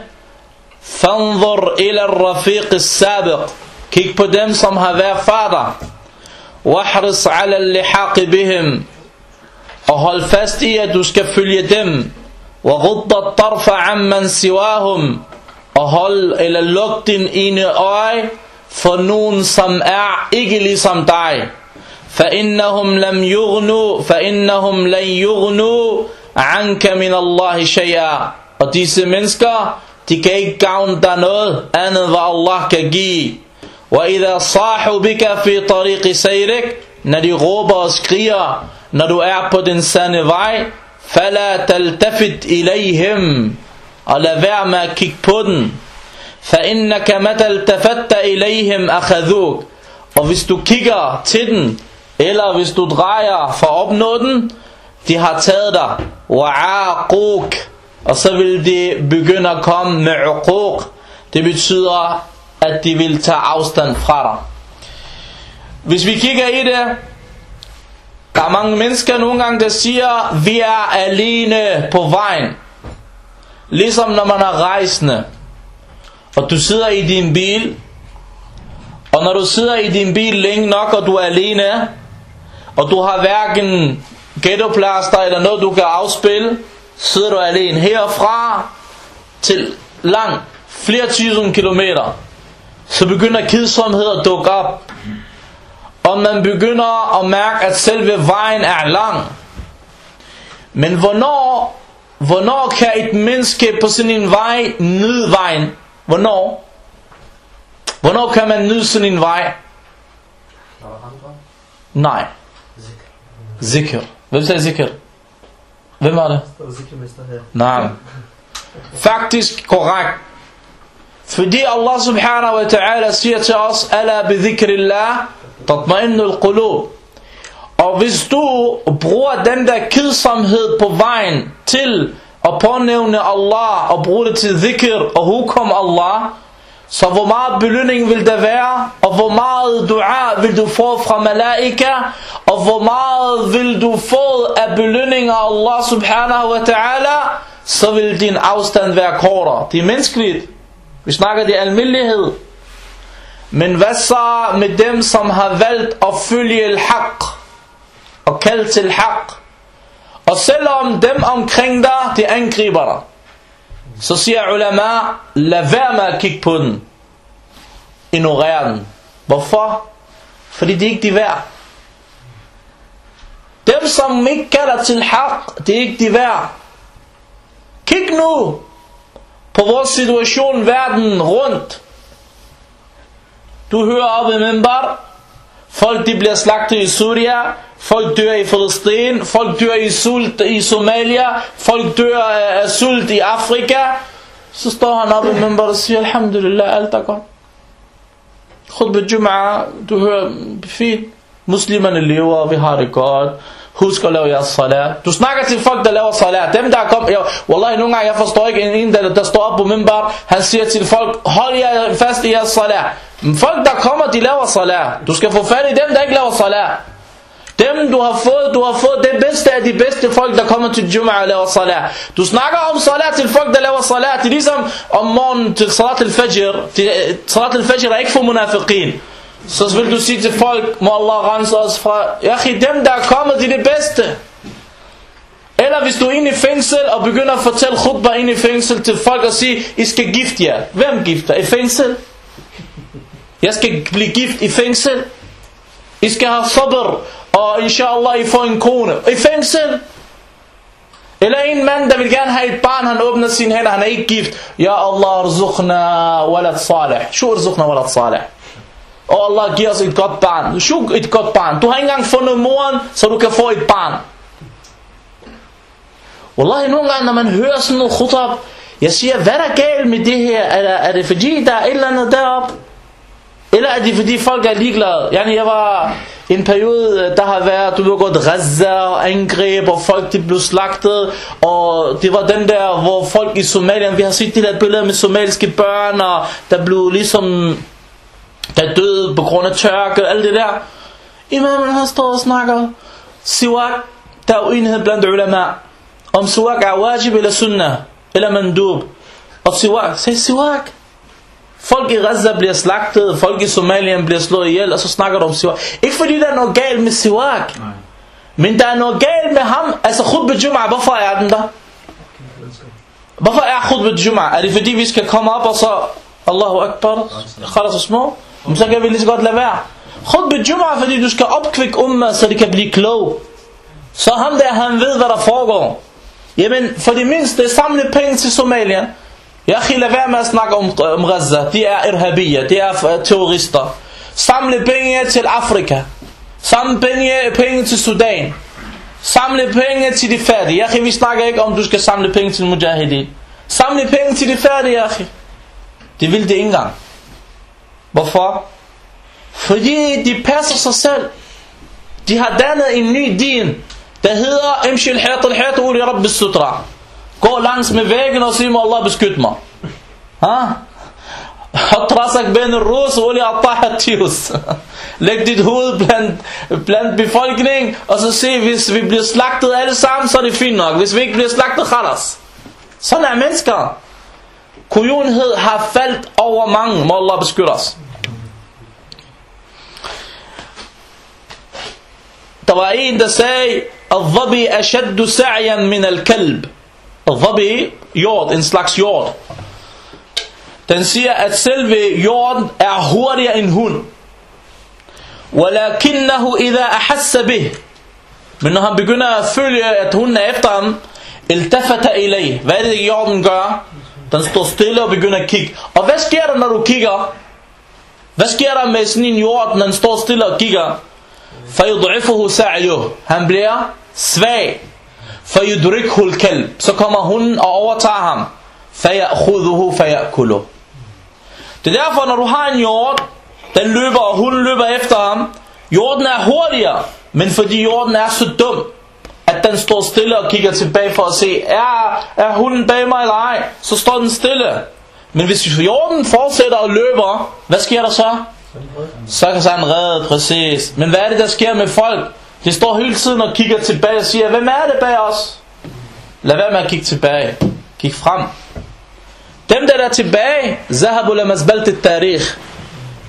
fanzur ila al-rafiq al-sabiq, kig på dem som har været fader, wahris ala al-lihaq bihim, og hold fast i at du skal følge dem, wa ghudda at-tarfa amman siwahum, og hold eller luk din ene øje for nogen som er ikke ligesom dig. فإنهم لم يغنوا فإنهم لن يغنوا عنك من الله شيئا, og disse mennesker, de kan ikke gavne dig noget andet hvad Allah kan give. وإذا صاحوا بك في طريق سيرك, når de råber og skriger når du er på den sande vej, فلا تلتفت إليهم, og lad være med at kigge på den. فإنك متى التفت إليهم أخذوك, og hvis du kigger til den, eller hvis du drejer for at opnå den, de har taget dig. Wa'aquk, og så vil de begynde at komme med uquq. Det betyder at de vil tage afstand fra dig. Hvis vi kigger i det, der er mange mennesker nogle gange der siger, vi er alene på vejen. Ligesom når man er rejsende, og du sidder i din bil, og når du sidder i din bil længe nok, og du er alene, og du har hverken ghettoplaster eller noget du kan afspille, sidder du alene herfra til langt, flere tusind kilometer, så begynder kedsomhed at dukke op, og man begynder at mærke at selve vejen er lang. Men hvornår hvornår kan et menneske på sådan en vej nyde vejen? Hvornår? Hvornår kan man nyde sådan en vej? Nej. Zikr. Hvem sagde zikr? Hvem var det? Nej. Faktisk korrekt. Fordi Allah subhanahu wa ta'ala siger til os, ala bi dhikrillah tatma'innul qulub. Og hvis du bruger den der kedsomhed på vejen til at pånævne Allah og bruge det til dhikr og hukum Allah, så hvor meget belønning vil der være, og hvor meget dua vil du få fra malaika, og hvor meget vil du få af belønning af Allah subhanahu wa ta'ala, så vil din afstand være kortere. Det er menneskeligt. Vi snakker det almindelighed. Men hvad så med dem, som har valgt at følge al-haq og kalde til haq? Og selvom dem omkring dig, de angriber dig, så siger ulama, lad være med at kigge på den. Ignorer den. Hvorfor? Fordi det er ikke de værd. Dem som ikke kalder til haq, det er ikke de værd. Kig nu på vores situation verden rundt. Du hører op i Minbar, folk de bliver slagtet i Syria, folk dør i Filistin, folk dør i sult i Somalia, folk dør af sult i Afrika. Så står han op i Minbar og siger, alhamdulillah, alt er godt. Khutbah Jum'ah, du hører, fint, muslimerne lever, og vi har det godt. Husk at lave jeres salat. Du snakker til folk, der laver salat. Dem, der er kommet... Jeg, wallahi, nogle gange, jeg forstår ikke en, der, der står op på Minbar. Han siger til folk, hold jer fast i jeres salat. Men folk, der kommer, de laver salat. Du skal få fat i dem, der ikke laver salat. Dem, du har fået, du har fået det bedste af de bedste folk, der kommer til Jum'ah og laver salat. Du snakker om salat til folk, der laver salat. Det er ligesom om morgenen til salat al-fajr. Salat al-fajr er ikke for munafiqin. Så vil du sige til folk, må Allah rense os fra, Yahi, dem der er kommet, de er det bedste. Eller hvis du er inde i fængsel og begynder at fortælle khutbah inde i fængsel til folk og sige, I skal gifte jer. Hvem gifter? I fængsel? Jeg skal blive gift i fængsel. I skal have sabr, og inshallah I får en kone. I fængsel? Eller en mand, der vil gerne have et barn, han åbner sine hænder, han er ikke gift. Ja Allah, rzuqna walad salih. Shu rzuqna walad salih. Og Allah giver os et godt barn. Shuk et godt barn. Du har ikke engang fundet moren, så du kan få et barn. Wallahi, nogle gange, når man hører sådan noget khutab, jeg siger, hvad er der galt med det her? Er, der, er det fordi, der er et eller andet deroppe? Eller er det fordi, folk er ligeglade? Yani, jeg var i en periode, der har været, du ved godt, Gaza og angreb, og folk de blev slagtet, og det var den der, hvor folk i Somalia, vi har set de der billeder med somaliske børn, og der blev ligesom... der døde på grund af tørke, alt det der. Imamen har stået og snakker. Siwak, der er uenighed blandt ulama. Om siwak er wajib eller sunnah, eller mandub. Og siwak, sagde siwak. Folk i Gaza bliver slagtet, folk i Somalia bliver slået ihjel, og så snakker du om siwak. Ikke fordi der er noget galt med siwak, nej. Men der er noget galt med ham. Altså khutbah Jum'ah, hvorfor er den der? Hvorfor er khutbah Jum'ah? Er det fordi vi skal komme op og så Allahu Akbar, khalas og små? Men så kan vi lige så godt lade være. Khutbah Jum'ah, fordi du skal opkvikke umma, så det kan blive klog. Så ham der, han ved hvad der foregår. Jamen for det mindste, samle penge til Somalia. Jeg kan lade være med at snakke om, om Gaza. De er irhabiyya, de er terrorister. Samle penge til Afrika. Samle penge, penge til Sudan. Samle penge til de fattige. Jeg kan vi snakker ikke om du skal samle penge til Mujahideen. Samle penge til de fattige, jeg kan. Det vil det ikke engang. Hvorfor? Fordi de passer sig selv. De har dannet en ny din, der hedder Imshi al-hayat al-hayat uli rabbi sutra. Gå langs med væggen og sig, må Allah beskytte mig. Ha? Hatrasak ben al-rus uli atahat tius. Læg dit hoved blandt, blandt befolkningen, og så se, hvis vi bliver slagtet alle sammen, så er det fint nok. Hvis vi ikke bliver slagtet, khalas. Sådan er mennesker. Kujonhed har faldt over mange, må Allah beskytte os. Der var en, der sagde, Al-dhabi ashaddu sa'yan min al-kalb. Al-dhabi, jord, en slags jord. Den siger, at selve jorden er hurtigere end hund. Walakinnahu idha ahassa bih. Men når han begynder at følge, at hunden er efter ham, iltafata ilay. Hvad er det, jorden gør? Den står stille og begynder at kigge. Og hvad sker der, når du kigger? Hvad sker der med sådan en jord, når den står stille og kigger? Fayud'ifuhu sa'yuh. Han bliver svag. Fayudrikhu al-kalb. Så kommer hunden og overtager ham. Faya'khudhuhu faya'kuluh. Det er derfor, når du har en jord, den løber, og hunden løber efter ham. Jorden er hurtigere, men fordi jorden er så dum, at den står stille og kigger tilbage for at se, er, er hunden bag mig eller ej, så står den stille. Men hvis jorden fortsætter og løber, hvad sker der så? Så kan han redde, præcis. Men hvad er det, der sker med folk? De står hele tiden og kigger tilbage og siger, hvem er det bag os? Lad være med at kigge tilbage. Kig frem. Dem der er tilbage, zahabu la mazbalt at-tarikh.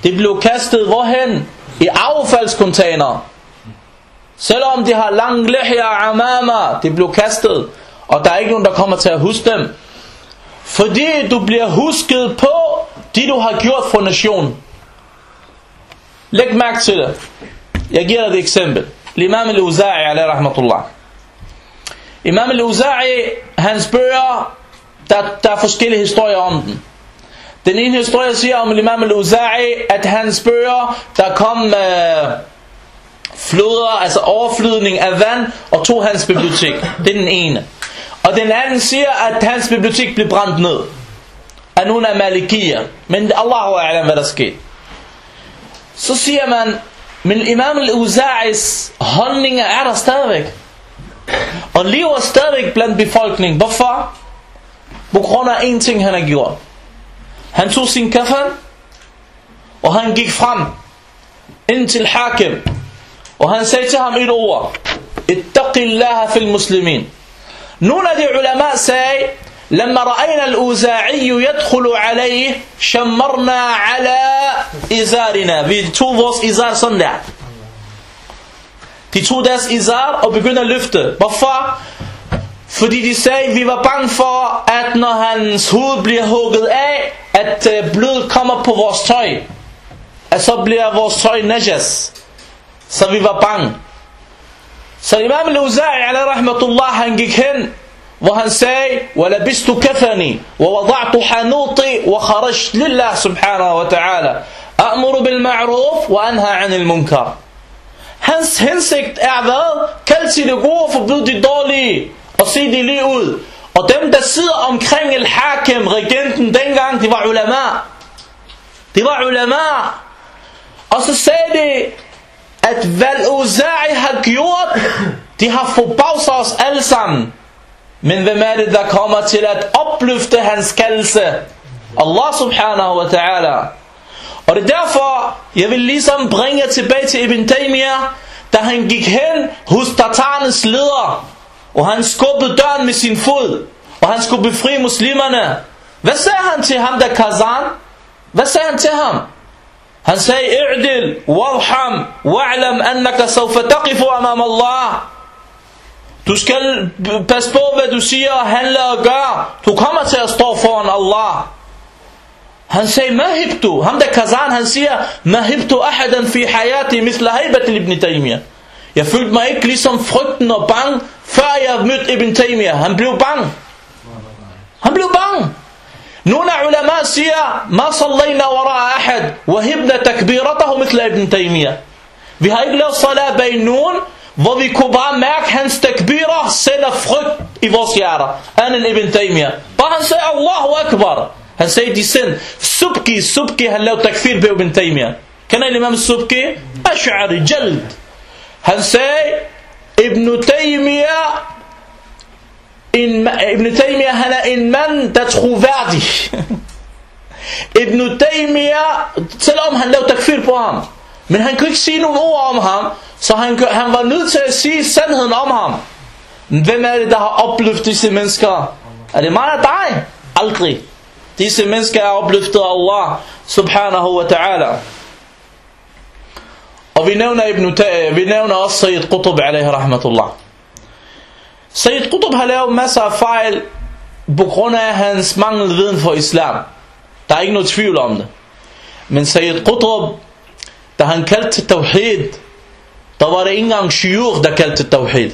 Det blev kastet hvorhen? I affaldscontainer. Selvom de har lang lihya og amama, det blev kastet. Og der er ikke nogen, der kommer til at huske dem. Fordi du bliver husket på det, du har gjort for nationen. Læg mærke til det. Jeg giver dig et eksempel. Imam al-Uza'i, alayhi rahmatullah. Imam al-Uza'i, hans bøger, der, der er forskellige historier om den. Den ene historie siger om Imam al-Uza'i, at hans bøger, der kom øh, floder, altså overflydning af vand, og tog hans bibliotek. Det er den ene. Og den anden siger, at hans bibliotek blev brændt ned af nogle af malikier. Men Allahu a'lam, hvad der skete. Så siger man, men Imam al-Uza'i's holdninger er der stadigvæk. Og lever stadigvæk blandt befolkningen. Hvorfor? På grund af en ting, han har gjort. Han tog sin kafan, og han gik frem ind til Hakim. Og han sagde til ham et ord. Ittaqillaha fil muslimin. Nogle af de ulama sagde, لما رأينا الأوزاعي يدخل عليه شمرنا على إزارنا. Vi tog vores izar sådan der. De tog deres izar og begyndte at løfte. Hvorfor? Fordi de sagde, vi var bange for, at når hans hoved bliver hugget af, at blodet kommer på vores tøj. At så bliver vores tøj najas. Så vi var bange. Så Imam al-Uza'i alayhi rahmatullah, han gik hen, hvor han sagde, وَلَبِسْتُ كَفَنِي وَوَضَعْتُ حَنُوطِي وَخَرَجْتُ لِلَّهِ سُبْحَانَهُ وَتَعَالَى أَأْمُرُ بِالْمَعْرُوفِ وَأَنْهَى عَنِ الْمُنْكَرِ. Hans hensigt er hvad? Kald til det gode, forbyd det dårlige, og se det lige ud. Og dem der sidder omkring al-Hakim, regenten dengang, det var ulama. Det var ulama. Og så sagde de, at hvad Uza'i har gjort, de har forbavset os alle sammen. Men hvem er det, der kommer til at opløfte hans kaldelse? Allah subhanahu wa ta'ala. Og det er derfor, jeg vil ligesom bringe tilbage til Ibn Taymiyyah, da han gik hen hos tatarernes leder, og han skubbede døren med sin fod, og han skulle befri muslimerne. Hvad sagde han til ham, der Kazan? Hvad sagde han til ham? Han sagde, i'dil, warham, wa'lam annaka sawfa taqifu amam Allah. Du skal passe på, hvad du siger og handler og gør. Du kommer til at stå foran Allah. Han sagde, mahibtu. Ham der Kazan, han siger, mahibtu ahadan fi hayati misla haybat ibn Taymiyyah. Jeg følte mig ikke ligesom frygten og bange, før jeg mødte Ibn Taymiyyah. Han blev bange. Han blev bange. Nogle af ulama siger, ma sallayna wara'a ahad, wahibna takbiratahu misla Ibn Taymiyyah. Vi har ikke lavet salat bag nogen, hvor vi kunne bare mærke hans takbirer sætter frygt i vores hjerter. Anden Ibn Taymiyyah. Bare han sagde, Allahu Akbar. Han sagde, de sind. Subki, Subki, han lavede takfir på Ibn Taymiyyah. Kender I imam Subki? Ash'ari, jald. Han sagde, Ibn Taymiyyah, en, Ibn Taymiyyah, han er en mand, der er troværdig. Ibn Taymiyyah, selvom han lavede takfir på ham, men han kunne ikke sige nogle ord om ham, så han, han var nødt til at sige sandheden om ham. Hvem er det, der har opløftet disse mennesker? Er det mig og dig? Aldrig. Disse mennesker er opløftet af Allah subhanahu wa ta'ala. Og vi nævner, Ibn Ta- vi nævner også Sayyid Qutb alayhi rahmatullah. Sayyid Qutb har lavet masser af fejl på grund af hans manglende viden for islam. Der er ikke noget tvivl om det. Men Sayyid Qutb, da han kaldte til tawhid, der var det ikke engang shiur, der kaldte til tawhid.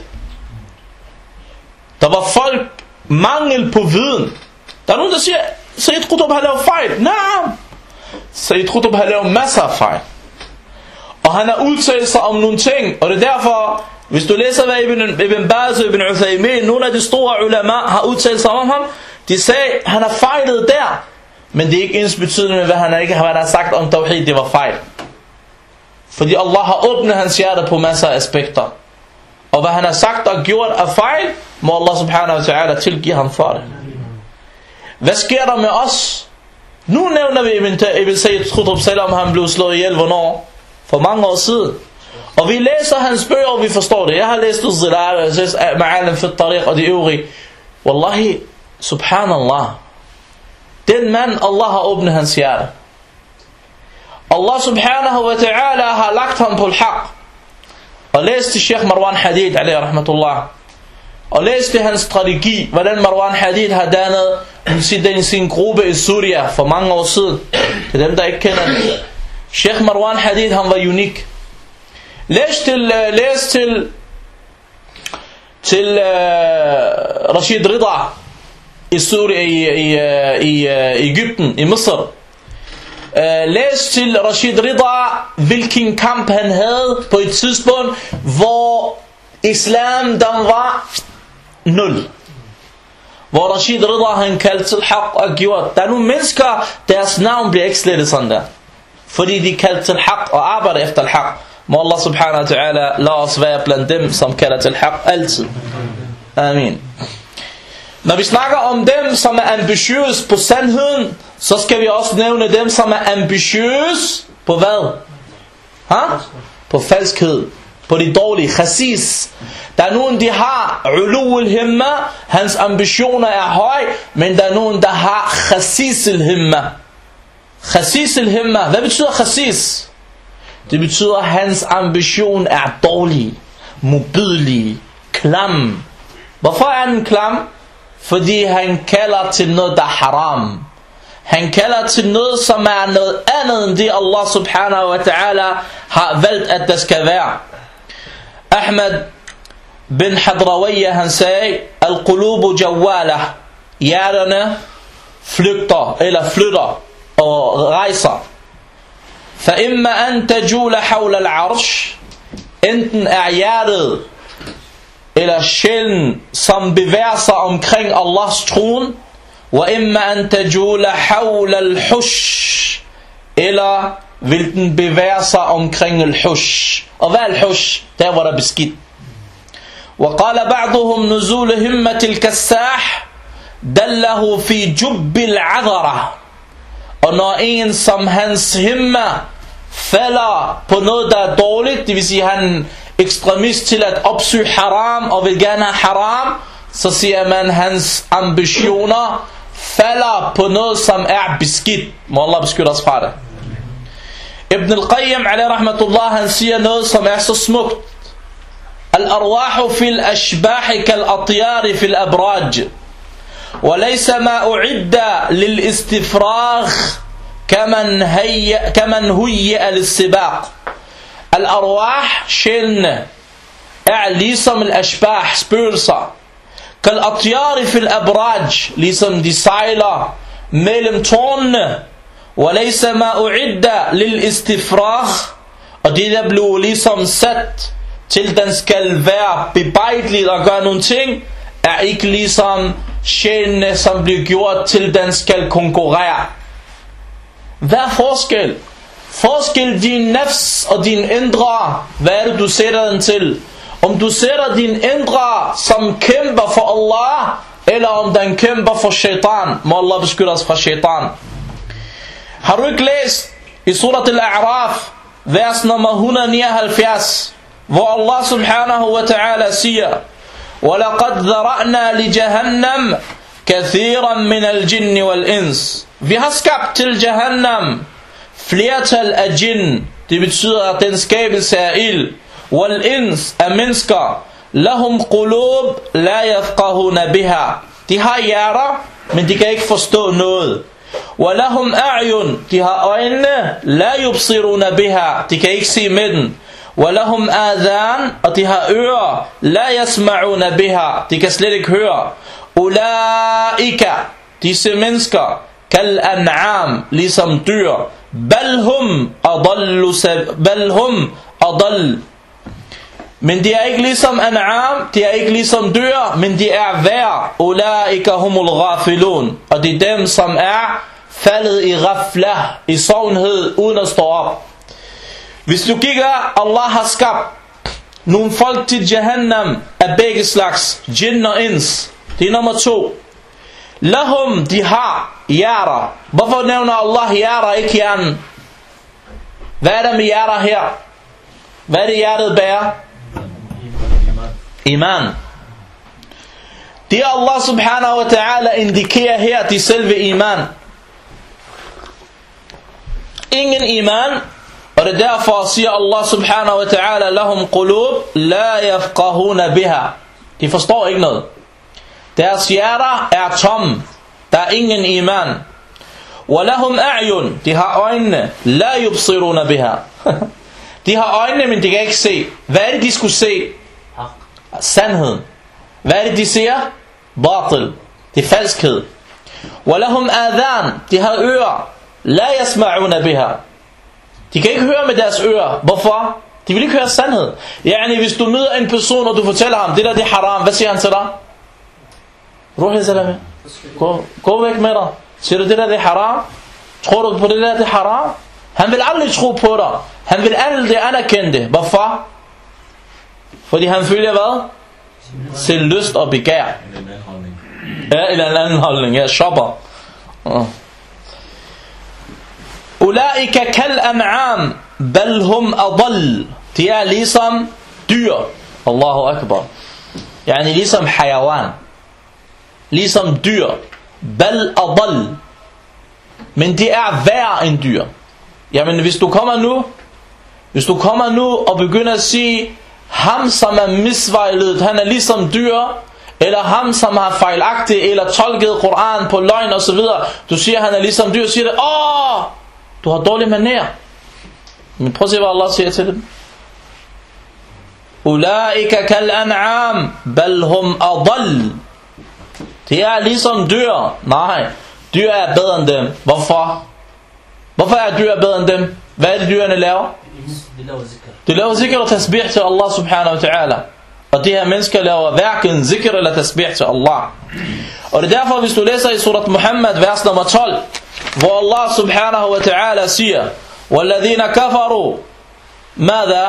Der var folk mangel på viden. Der er nogen, der siger, Sayyid Qutb har lavet fejl. Nej. Sayyid Qutb har lavet masser af fejl. Og han har udtalt sig om nogle ting. Og det er derfor, hvis du læser hvad Ibn, Ibn Baz og Ibn Uthaymin, nogle af de store ulama har udtalt sig om ham, de sagde, han har fejlet der. Men det er ikke ens betydende med, hvad han ikke har sagt om tawhid, det var fejl. Fordi Allah har åbnet hans hjerte på masser af aspekter. Og hvad han har sagt og gjort af fejl, må Allah subhanahu wa ta'ala tilgive ham for det. Hvad sker der med os? Nu nævner vi Ibn, Ibn Sayyid Qutb, selvom han blev slået ihjel, hvornår? For mange år siden. Og vi læser hans bøger, og vi forstår det. Jeg har læst Zilal, jeg har læst Ma'alim fi Tariq og de øvrige. Wallahi, subhanallah. Den mand, Allah har åbnet hans hjerte. Allah subhanahu wa ta'ala har lagt ham på al-haq. Og læste Sheikh Marwan Hadid, alayhi rahmatullah. Og læste hans strategi, hvordan Marwan Hadid har dannet sin, sin gruppe i Syria for mange år siden. Til dem, der ikke kender det. Sheikh Marwan Hadid, han var unik. Læs til, læs til, til uh, Rashid Rida i Syria, i, i, i, i Egypten, i Misr. Uh, læs til Rashid Rida, hvilken kamp han havde på et tidspunkt, hvor islam den var nul. Hvor Rashid Rida han kaldte til haq og gjort. Der er nogle mennesker, deres navn bliver ikke slettet sådan der. Fordi de kaldte til haq og arbejder efter haq. Må Allah subhanahu wa ta'ala lade os være blandt dem, som kalder til haq altid. Amen. Når vi snakker om dem, som er ambitiøse på sandheden, så skal vi også nævne dem, som er ambitiøse på hvad? Ha? På falskhed. På de dårlige. Khasis. Der er nogen, de har ulu'ul himma. Hans ambitioner er høj. Men der er nogen, der har khasis al-himma. Khasis al-himma. Hvad betyder khasis? Det betyder, at hans ambition er dårlig, modbydelig, klam. Hvorfor er den klam? Fordi han kalder til noget, der er haram. Han kalder til noget, som er noget andet end det, Allah subhanahu wa ta'ala har valgt, at der skal være. Ahmed bin Hadrawiyya, han sagde, al-qulubu jawala. Hjerterne flygter, eller flytter, og rejser. فإما أن تجول حول العرش. Enten er hjertet eller sjælen, som bevæger sig omkring Allahs trone. وإما أن تجول حول الحش. Eller vil den bevæge sig omkring al-hush. Og hvad er al-hush? Der hvor der er beskidt. وقال بعضهم نزول همة الكساح دله في جب العذرة. Og når en som hans himma falder på noget, der er dårligt, det vil sige, han er ekstremist til at opsøge haram og vil gerne have haram, så siger man, hans ambitioner falder på noget, som er beskidt. Må Allah beskytte os fra det. Ibn al-Qayyim, alayhi rahmatullah, han siger noget, som er så smukt. Al-arwahu fil ashbahi kal-atyari fil abraj. وليس ما أعد للاستفراغ كمن هيئ كمن هيئ للسباق. الأرواح sjælene er ligesom الأشباح spøgelser, كالأطيار في الأبراج, ligesom de sejler mellem tårnene. وليس ما أعد للاستفراغ, og det der blev ligesom sat til den skal være bebejdeligt og gøre nogle ting, er ikke ligesom sjælene, som bliver gjort til den skal konkurrere. Hvad er forskel? Forskel din nafs og din indre. Hvad er det du sætter den til? Om du sætter din indre som kæmper for Allah, eller om den kæmper for shaitan. Må Allah beskytte os fra shaitan. Har du ikke læst i surat al-A'raf vers nummer et hundrede nioghalvfjerds, hvor Allah subhanahu wa ta'ala siger: وَلَقَدْ ذَرَأْنَا لِجَهَنَّمْ كَثِيرًا مِنَ الْجِنِّ وَالْإِنْسِ. Vi har skabt til Jahannam flertal af jinn, det betyder den skabelse af ild, وَالْإِنْسِ af mennesker, لَهُمْ قُلُوب لَا يَفْقَهُونَ بِهَا. De har hjerter, men de kan ikke forstå noget. وَلَهُمْ أَعْيُنْ, de har øjne, لَا يُبْصِرُونَ بِهَا, de kan ikke se med den. وَلَهُمْ آذَانْ, og de har ører, لَا يَسْمَعُونَ بِهَا, de kan slet ikke høre. أُولَئِكَ, disse mennesker, كَالْأَنْعَامِ, ligesom dyr. بَلْهُمْ أَضَلُّ بَلْهُمْ أَضَلُّ, men de er ikke ligesom an'am, de er ikke ligesom dyr, men de er værd. أُولَئِكَ هُمُ الْغَافِلُونَ, og det er dem, som er faldet i ghafla, i sovnhed, uden at stå op. Hvis du kigger, Allah har skabt nogle folk til Jahannam af begge slags, jinn og ins. Det er nummer to. Lahum, de har hjerter. Hvorfor nævner Allah hjerter, ikke hjernen? Hvad er der med hjerter her? Hvad er det hjertet bærer? Iman. Det Allah subhanahu wa ta'ala indikerer her, de selve iman. ingen iman. Og det er derfor siger Allah subhanahu wa ta'ala, lahum qulub la yafqahuna biha. De forstår ikke noget. Deres hjerter er tomme. Der er ingen iman. Wa lahum a'yun. De har øjnene. La yubsiruna biha. De har øjnene, men de kan ikke se. Hvad er det, de skulle se? Sandheden. Hvad er det, de siger? Batil. Det er falskhed. Wa lahum adhan. De har ører. La yasma'una biha. De kan ikke høre med deres ører. Hvorfor? De vil ikke høre sandhed. Yani, hvis du møder en person, og du fortæller ham, det der det er haram, hvad siger han til dig? Ruh salame. Gå, gå væk med dig. Siger du, det der det er haram? Tror du på det der det er haram? Han vil aldrig tro på dig. Han vil aldrig anerkende det. Hvorfor? Fordi han følger hvad? Sin lyst og begær. Ja, eller en anden holdning. Ja, shopper. Uh. Ulaika kal an'am bal hum adall. De er ligesom dyr. Allahu akbar. Yani ligesom hayawan. Ligesom dyr. Bal adall. Men de er værre end dyr. Jamen hvis du kommer nu, hvis du kommer nu og begynder at sige, ham som er misvejledet, han er ligesom dyr, eller ham som har fejlagtigt eller tolket Koran på løgn og så videre, du siger han er ligesom dyr, siger det, åh, du har dårlig manér. Men prøv at se hvad Allah siger til dem. Ulaika kal an'am bal hum adall. Det er ligesom dyr. Nej, dyr er bedre end dem. Hvorfor? Hvorfor er dyr bedre end dem? Hvad er det dyrene laver? De laver zikr. De laver zikr og tasbih til Allah subhanahu wa ta'ala. Og de her mennesker laver hverken zikr eller tasbih til Allah. Og det er derfor hvis du læser i surat Muhammad vers nummer tolv, hvor Allah subhanahu wa ta'ala siger, وَالَّذِينَ كَفَرُوا مَاذَا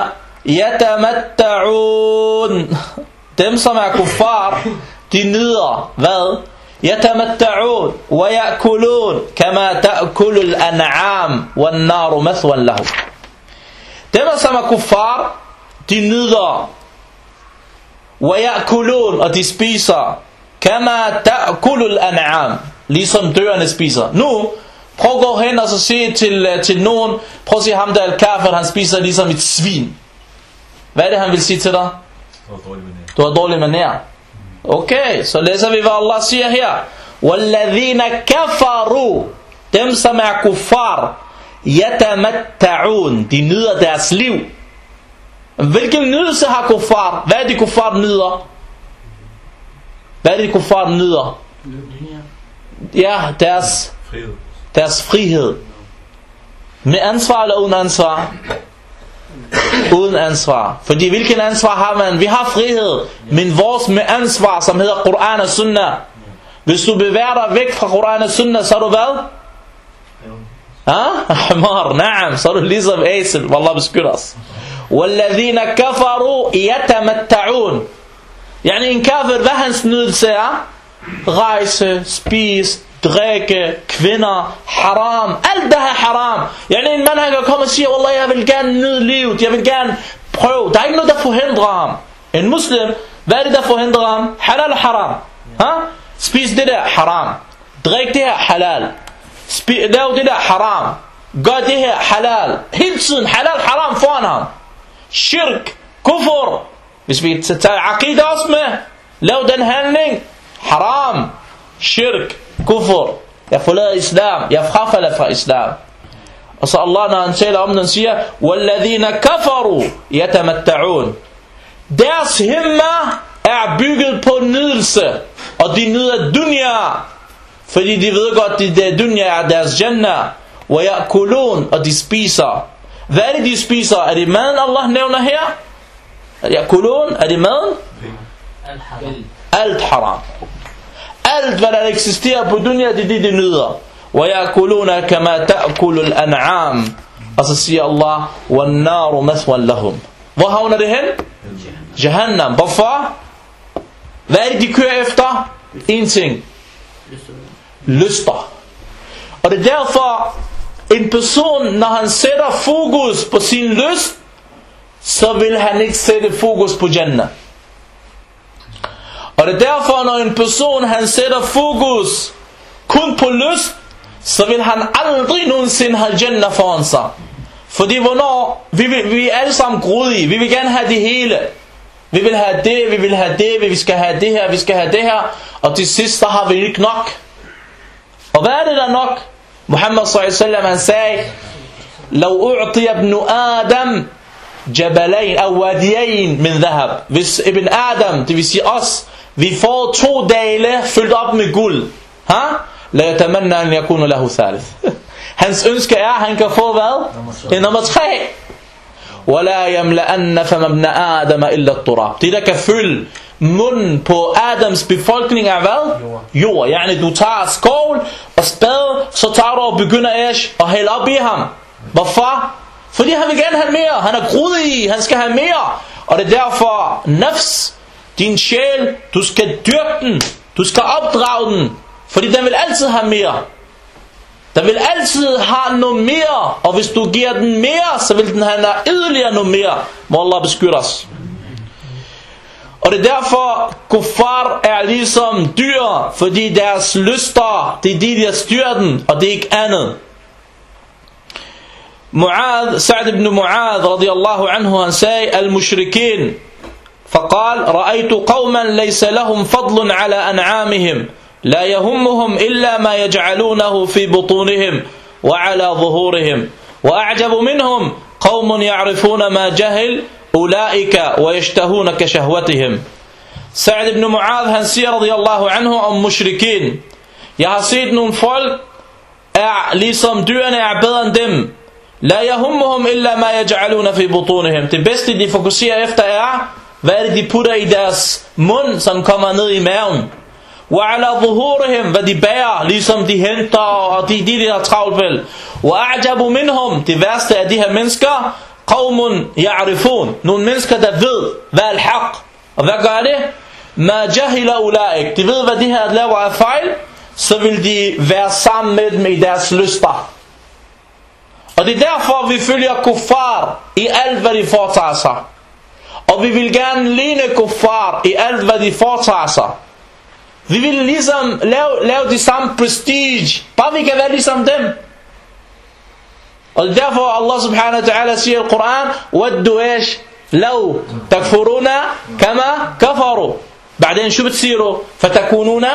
يَتَمَتَّعُونَ. Dem som er kuffar, de nyder hvad? يَتَمَتَّعُونَ وَيَأْكُلُونَ كَمَا تَأْكُلُ الْأَنْعَامُ وَالنَّارُ مَثْوًا لَهُمْ. Dem som er kuffar, de nyder وَيَأْكُلُونَ og de spiser كَمَا تَأْكُلُ الْأَنْعَامُ ligesom dyrene spiser. Nu prøv at gå hen og så sige til, til nogen, prøv at sige ham der al-kafir, han spiser ligesom et svin. Hvad er det han vil sige til dig? Du har dårlig manér. Okay, så læser vi hvad Allah siger her. وَالَّذِينَ كَفَرُوا. Dem som er kuffar, يَتَمَتَّعُونَ. De nyder deres liv. Hvilken nydelse har kuffar? Hvad er det kuffar nyder? Hvad er det kuffar nyder? Ja, deres deres frihed. Med ansvar eller uden ansvar? Uden ansvar. Fordi hvilken ansvar har man? Vi har frihed, men vores med ansvar, som hedder Koran og Sunnah. Hvis du bevæger dig væk fra Koran og Sunnah, så er du hvad? Ha? Hamar, naam, så er du ligesom æsel. Wallah beskytter os. وَالَّذِينَ كَفَرُوا يَتَمَتَّعُونَ. Yani en kafir, hvad hans nydelse er? Rejse, spise, drikke, kvinder, haram, alt det her haram. Yani en mand han kan komme og sige, Wallah, jeg vil gerne nyde livet, jeg vil gerne prøve. Der er ikke noget der forhindrer ham. En muslim, hvad er det der forhindrer ham? Halal og haram. Ha? Spis det der, haram. Drik det her, halal. Spi- lav det der, haram. Gør det her, halal. Hele tiden halal, haram foran ham. Shirk, kufur. Hvis vi tager aqida også med, lav den handling, haram, shirk, kufur. Jeg forlader islam, jeg frafalder fra islam. Og så Allah, når han taler om den, siger, وَالَّذِينَ كَفَرُوا يَتَمَتَّعُونَ. Deres himmel er bygget på nydelse, og de nyder dunya, fordi de ved godt, at det dunya er deres jannah. وَيَأْكُلُونَ og de spiser. Hvad er det, de spiser? Er det maden, Allah nævner her? يأكلون er det maden? Alt haram. Alt hvad der eksisterer på dunya, det er det de nyder. وَيَأْكُلُونَ كَمَا تَأْكُلُ الْأَنْعَامُ. Og så siger Allah, وَالنَّارُ مَثْوًا لَهُمْ. Hvor havner det hen? Jahannam. Hvorfor? Hvad er det de kører efter? En ting. Lyster. Og det er derfor en person, når han sætter fokus på sin lyst, så vil han ikke sætte fokus på Jannah. Og det er derfor, når en person han sætter fokus kun på lyst, så vil han aldrig nogensinde have Jannah foran sig. Fordi hvornår, vi, vil, vi er alle sammen grådige, vi vil gerne have det hele. Vi vil have det, vi vil have det, vi skal have det her, vi skal have det her. Og til sidst så har vi ikke nok. Og hvad er det der nok? Muhammad sallallahu alaihi wasallam han sagde, لو أعطي ابن آدم جبلين أو واديين من ذهب. Hvis ibn Adam, det vil sige os, vi får to dale fyldt op med guld, ha? لا يتمنى أن يكون له ثالث. Hans ønske er, han kan få hvad? En nummer tre. ولا يملأن فم ابن آدم إلا التراب. Det der kan fylde munden på Adams befolkning er hvad? Jord. Yani du tager skål og spade, så tager du og begynder æsch og hælde op i ham. Hvorfor? Fordi han vil gerne have mere. Han er grådig, han skal have mere. Og det er derfor nafs, din sjæl, du skal dyrke den, du skal opdrage den, fordi den vil altid have mere. Den vil altid have noget mere. Og hvis du giver den mere, så vil den have yderligere noget mere. Må Allah beskytte os. Og det er derfor kuffar er ligesom dyr, fordi deres lyster, det er de der styrer den, og det er ikke andet. Mu'adh, Sa'd ibn Mu'adh radiyallahu anhu, han sagde, al-mushrikin, فقال رأيت قوما ليس لهم فضل على أنعامهم لا يهمهم إلا ما يجعلونه في بطونهم وعلى ظهورهم وأعجب منهم قوم يعرفون ما جهل أولئك ويشتهون كشهوتهم. Sa'd ibn Mu'adh han siger radiyallahu anhu om mushrikin, jeg har set nogle folk er ligesom dyrene er bedre end dem. La yahummuhum illa ma yaj'aluna fi butunihim. Det bedste de fokuserer efter er, hvad er det de putter i deres mund, som kommer ned i maven. Wa ala zuhurihim, hvad de bærer, ligesom de henter, og de, de der travlt vel. Wa a'jabu minhum, det værste af de her mennesker, qawmun ya'rifun, nogle mennesker der ved, hvad er al-haq. Og hvad gør det? Ma jahila ulaik, de ved hvad de her laver af fejl, så vil de være sammen med dem i deres lyster. Og det er derfor vi følger kuffar i alt hvad de foretager sig. Og vi vil gerne ligne kuffar i alt hvad de foretager sig. Vi vil ligesom lave, lave de samme prestige, bare vi kan være ligesom dem. Og det er derfor Allah subhanahu wa ta'ala siger i Koran, وَدُّ إيش لَوْ تَكْفُرُونَ كَمَا كَفَرُوا. بعدين شو بتصيروا؟ فتكونون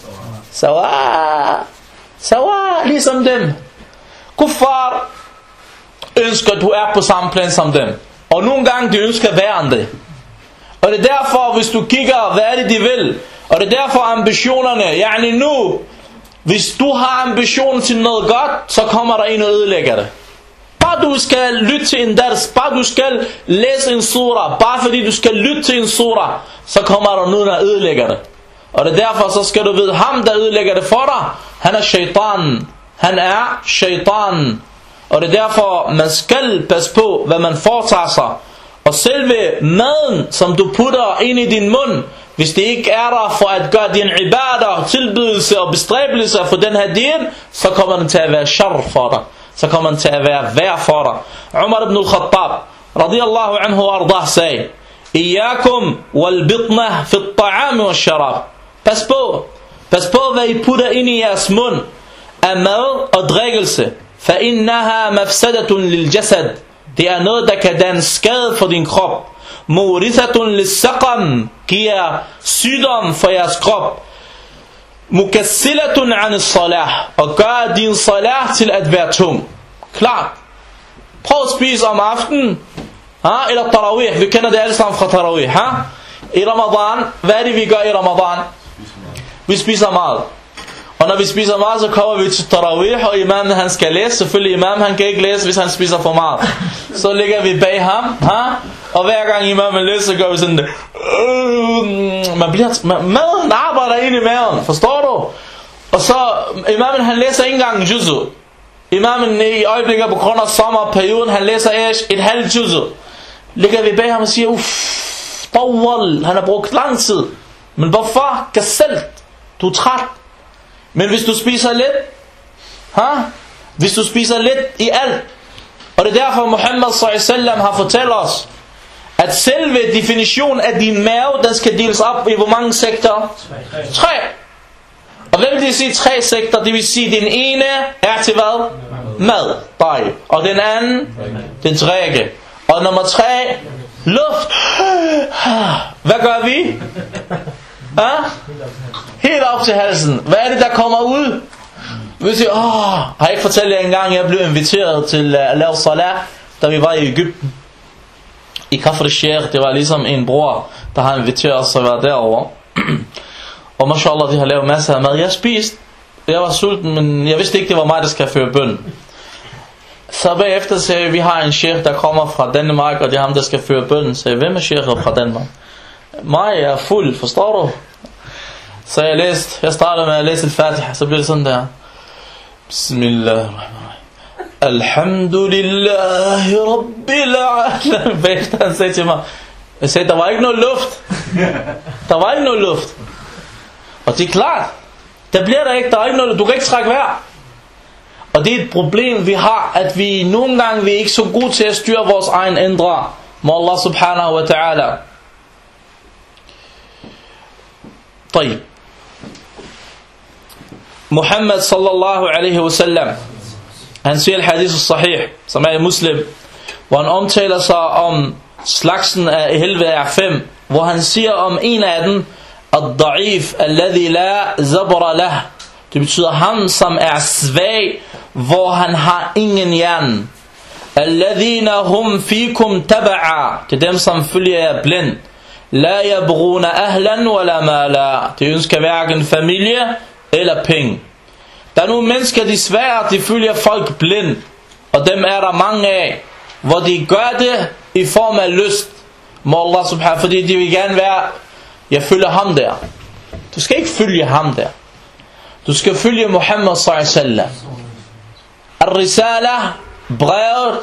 سواء سواء ligesom dem. Kuffar ønsker at du er på samme plan som dem, og nogle gange de ønsker værre end det. Og det er derfor hvis du kigger hvad er det de vil, og det er derfor ambitionerne, yani nu hvis du har ambition til noget godt, så kommer der en og ødelægger det. Bare du skal lytte til en dars, bare du skal læse en sura, bare fordi du skal lytte til en sura, så kommer der noget der ødelægger det. Og det er derfor så skal du vide, ham der ødelægger det for dig, han er shaitan. Han er shaitan. Og det er derfor man skal passe på hvad man foretager sig. Og selve maden som du putter ind i din mund, hvis det ikke er der for at gøre din ibadah, tilbydelse og bestræbelse for den her din, så kommer den til at være shar for dig. Så kommer den til at være værd for dig. Umar ibn al-Khattab radiyallahu anhu ardah sagde, Iyakum wal-bitnah fi at-ta'am wa sharab. Pas på, pas på hvad I putter ind i jeres mund af mad og drikkelse. فَإِنَّهَا مَفْسَدَةٌ لِلْجَسَدِ. Det er noget der kan danne skade for din krop. مُورِثَةٌ لِلسَّقَمْ. Giver sygdom for jeres krop. مُكَسِّلَةٌ عَنِ الصَّلَاحِ. Og gør din salah til at være tung. Klart. Prøv at spise om aftenen, ha? Eller tarawih. Vi kender det alle sammen fra tarawih, ha? I Ramadan, hvad er det vi gør i Ramadan? Vi spiser meget. Og når vi spiser meget, så kommer vi til tarawih, og imamen han skal læse. Selvfølgelig imamen han kan ikke læse, hvis han spiser for meget. Så ligger vi bag ham, ha? Og hver gang imamen læser, så gør vi sådan det. Øh, man bliver, man, maden arbejder ind i maven, forstår du? Og så, imamen han læser ikke engang juzu. Imamen i øjeblikket på grund af sommerperioden, han læser et halvt juzu. Ligger vi bag ham og siger, uff, tawwal, han har brugt lang tid. Men hvorfor? Kasselt. Du er træt. Men hvis du spiser lidt, ha? Hvis du spiser lidt i alt, og det er derfor Muhammad sallallahu alaihi wasallam har fortalt os, at selve definitionen af din mave, den skal deles op i hvor mange sektorer? Tre. Og hvad vil det sige tre sigter? Det vil sige, den ene er til hvad? Mad, dej. Og den anden, den drikke. Og nummer tre, luft. Hvad gør vi? Ja? Helt op til halsen. Hvad er det, der kommer ud? Vi siger, åh, har jeg ikke fortalt jer engang, jeg blev inviteret til at lave salat, da vi var i Egypten. I Kafr al-Sheikh, det var ligesom en bror, der har inviteret os at være derovre. Og mashallah, de har lavet masser af mad. Jeg spiste, jeg var sulten, men jeg vidste ikke, det var mig, der skal føre bøn. Så bagefter sagde vi, har en sheikh, der kommer fra Danmark, og det er ham, der skal føre bøn. Så sagde, hvem er sheikher fra Danmark? Mig, jeg er fuld, forstår du? Så jeg læste, jeg startede med at læse al-Fatiha, så blev det sådan der. Bismillahirrahmanirrahim. Alhamdulillahi Rabbil Alamin. Bagefter han sagde til mig, jeg sagde, der var ikke noget luft. Der var ikke noget luft. Og det er klart, der bliver der ikke, der er ikke noget, du kan ikke trække vejr. Og det er et problem vi har, at vi nogle gange vi er ikke så gode til at styre vores egen indre. Må Allah subhanahu wa ta'ala. طيب. Muhammad sallallahu alaihi wa sallam, han siger al-hadith al-sahih, som er i Muslim, hvor han omtaler sig om slagsen af helvede er fem, hvor han siger om en af dem, al-da'if alladhi la zabra lah. Det betyder ham, som er svag, hvor han har ingen jern. Alladhina hum fikum taba'a. Det er dem, som følger jer blind. La yabruna ahlan wala mala. Det ønsker hverken familie eller penge. Der er nogle mennesker, de svære, de følger folk blind. Og dem er der mange af, hvor de gør det i form af lyst. Må Allah subhanahu, fordi de vil gerne være, jeg følger ham der. Du skal ikke følge ham der. Du skal følge Muhammad sallallahu alaihi wasallam. Al-Risala, brevet,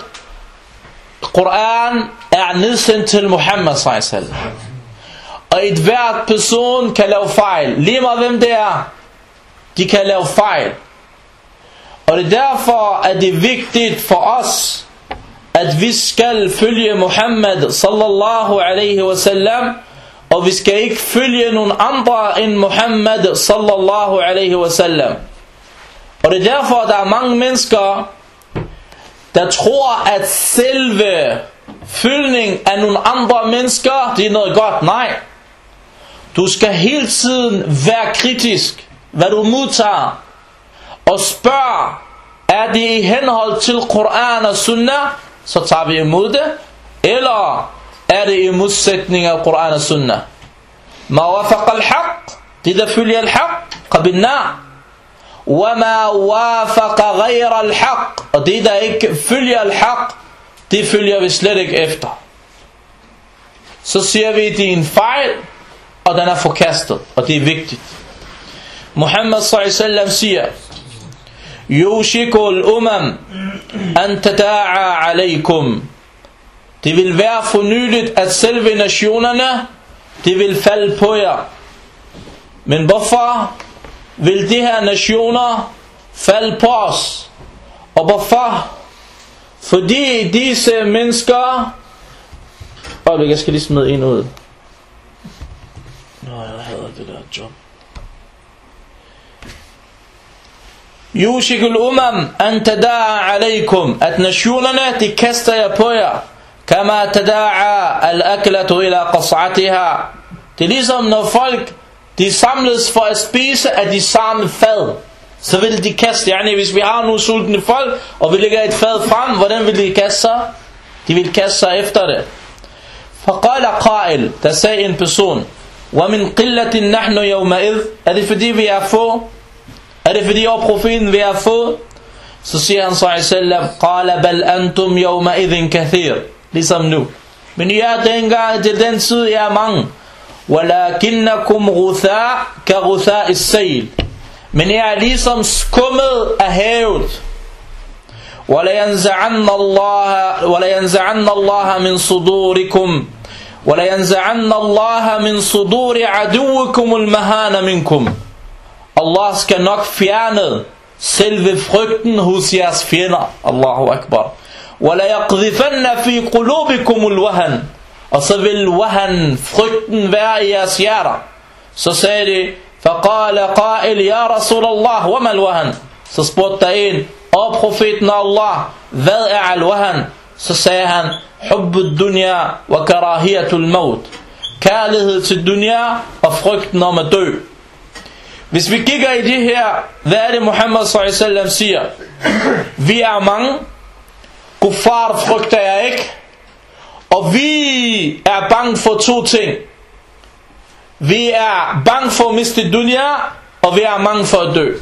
Koran er nedsendt til Muhammad sallallahu alaihi wasallam. Og et hvert person kan lave fejl. Lige meget hvem det er, de kan lave fejl. Og det er derfor, at det er vigtigt for os, at vi skal følge Muhammad sallallahu alaihi wasallam. Og vi skal ikke følge nogen andre end Muhammad sallallahu alaihi wasallam. Og det er derfor, der er mange mennesker, der tror, at selve følgning af nogle andre mennesker, det er noget godt. Nej. Du skal hele tiden være kritisk, hvad du modtager. Og spørg, er det i henhold til Koran og Sunnah, så tager vi imod det. Eller er det i modsætning af Koran og Sunnah? Ma wafaqa al-haq, det der følger al-haq, qabilna. Wa ma wafaqa ghayra al-haq, og det der ikke følger al-haq, det følger vi slet ikke efter. Så siger vi, det er en fejl, og den er forkastet, og det er vigtigt. Muhammad sallallahu alaihi wasallam siger, yushikul umam an tada'a alaykum. Det vil være fornyligt, at selve nationerne, det vil falde på jer. Men hvorfor vil de her nationer falde på os? Og hvorfor? Fordi disse mennesker... Åh, jeg skal lige smide en ud. Nå, jeg hader det der job. Yushikul umam an tada'a alaykum. At nationerne, de kaster jer på jer. Kama tada'a al-aklatu ila qas'atiha. Det er ligesom når folk, de samles for at spise af de samme fad. Så vil de kaste, yani hvis vi har nogle sultne folk, og vi lægger et fad frem, hvordan vil de kaste sig? De vil kaste sig efter det. Faqala qa'il, der sagde en person, wa min qillatin nahnu yawma'id. Er det fordi vi er få? Er det fordi over profeten vi er få? Så siger han sallallahu alaihi wasallam, qala bal antum yawma'idhin kathir. Ligesom nu. Men I er dengang, til den tid, I er mange. Walakinnakum ghutha ka ghutha is-sayl. Men I er ligesom skummet af havet. Wala yanza'anna Allah, wala yanza'anna Allah min sudurikum. Wala yanza'anna Allah min suduri aduwikum al-mahana minkum. Allah skal nok fjerne selve frygten hos jeres fjender. Allahu akbar. وَلَا يَقْذِفَنَّ فِي قُلُوبِكُمُ الْوَهَنِ. Og så vil wahan, frygten, være i jeres hjerter. Så sagde de, فقال قائل يا رسول الله وما الوهن. Så spurgte der en, og profeten Allah, hvad er al-wahan? Så sagde han, hubbud dunya wa karahiyatul maut. Kærlighed til dunya og frygten om at dø. Hvis vi kigger i det her, hvad er det Muhammad sallallahu alaihi wasallam siger? Vi er mange, kuffar frygter jeg ikke, og vi er bange for to ting. Vi er bange for at miste dunya, og vi er bange for at dø.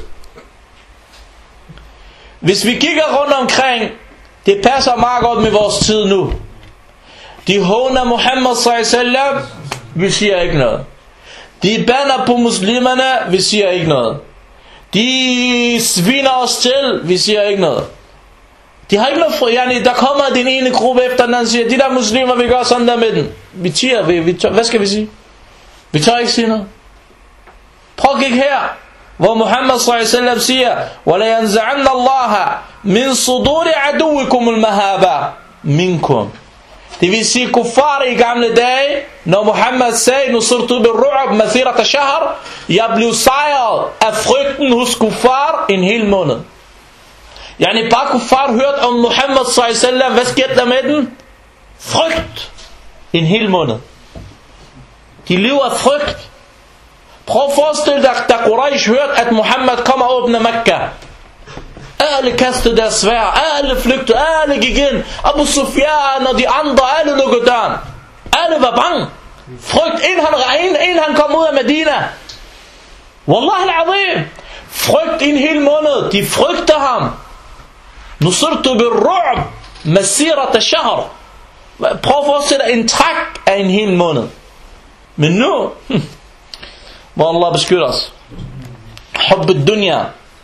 Hvis vi kigger rundt omkring, det passer meget godt med vores tid nu. De håner Muhammad sallallahu alaihi wasallam, vi siger ikke noget. De bander på muslimerne, vi siger ikke noget. De sviner os til, vi siger ikke noget. De har ikke noget for, yani, der kommer den ene gruppe efter den anden, siger, de der muslimer, vi gør sådan der med den. Vi tiger, vi, vi tør, hvad skal vi sige? Vi tør ikke sige noget. Prøv at kigge her, hvor Muhammad sallallahu alaihi wasallam siger, وَلَا يَنْزَعَنَّ اللَّهَ مِنْ صُدُورِ عَدُوِكُمُ الْمَهَابَ مِنْكُمْ. Det vil sige, kuffar i gamle dage, når Muhammad sagde, nusirtu bil ru'ab mathirat shahr, jeg blev sejret af frygten hos kuffar en hel måned. Yani bare kuffar hørt om Muhammad sallallahu alaihi wasallam, hvad skete der med den? Frygt. En hel måned. De lever af frygt. Prøv at forestille dig, da Quraysh hørte, at Muhammad kommer og åbner Mekka. Alle kastede deres svær, alle flygtede, alle gik ind. Abu Sufyan og de andre, alle lukkede døren. Alle var bange. Frygt, inden han, inden han kom ud af Medina. Wallah al-azim. Frygt en hel måned, de frygter ham. Nusirtu bil ru'b masirat shahr. Prøv at forestille dig en træk af en hel måned. Men nu, hm, må Allah beskytte os. Hubbud dunya.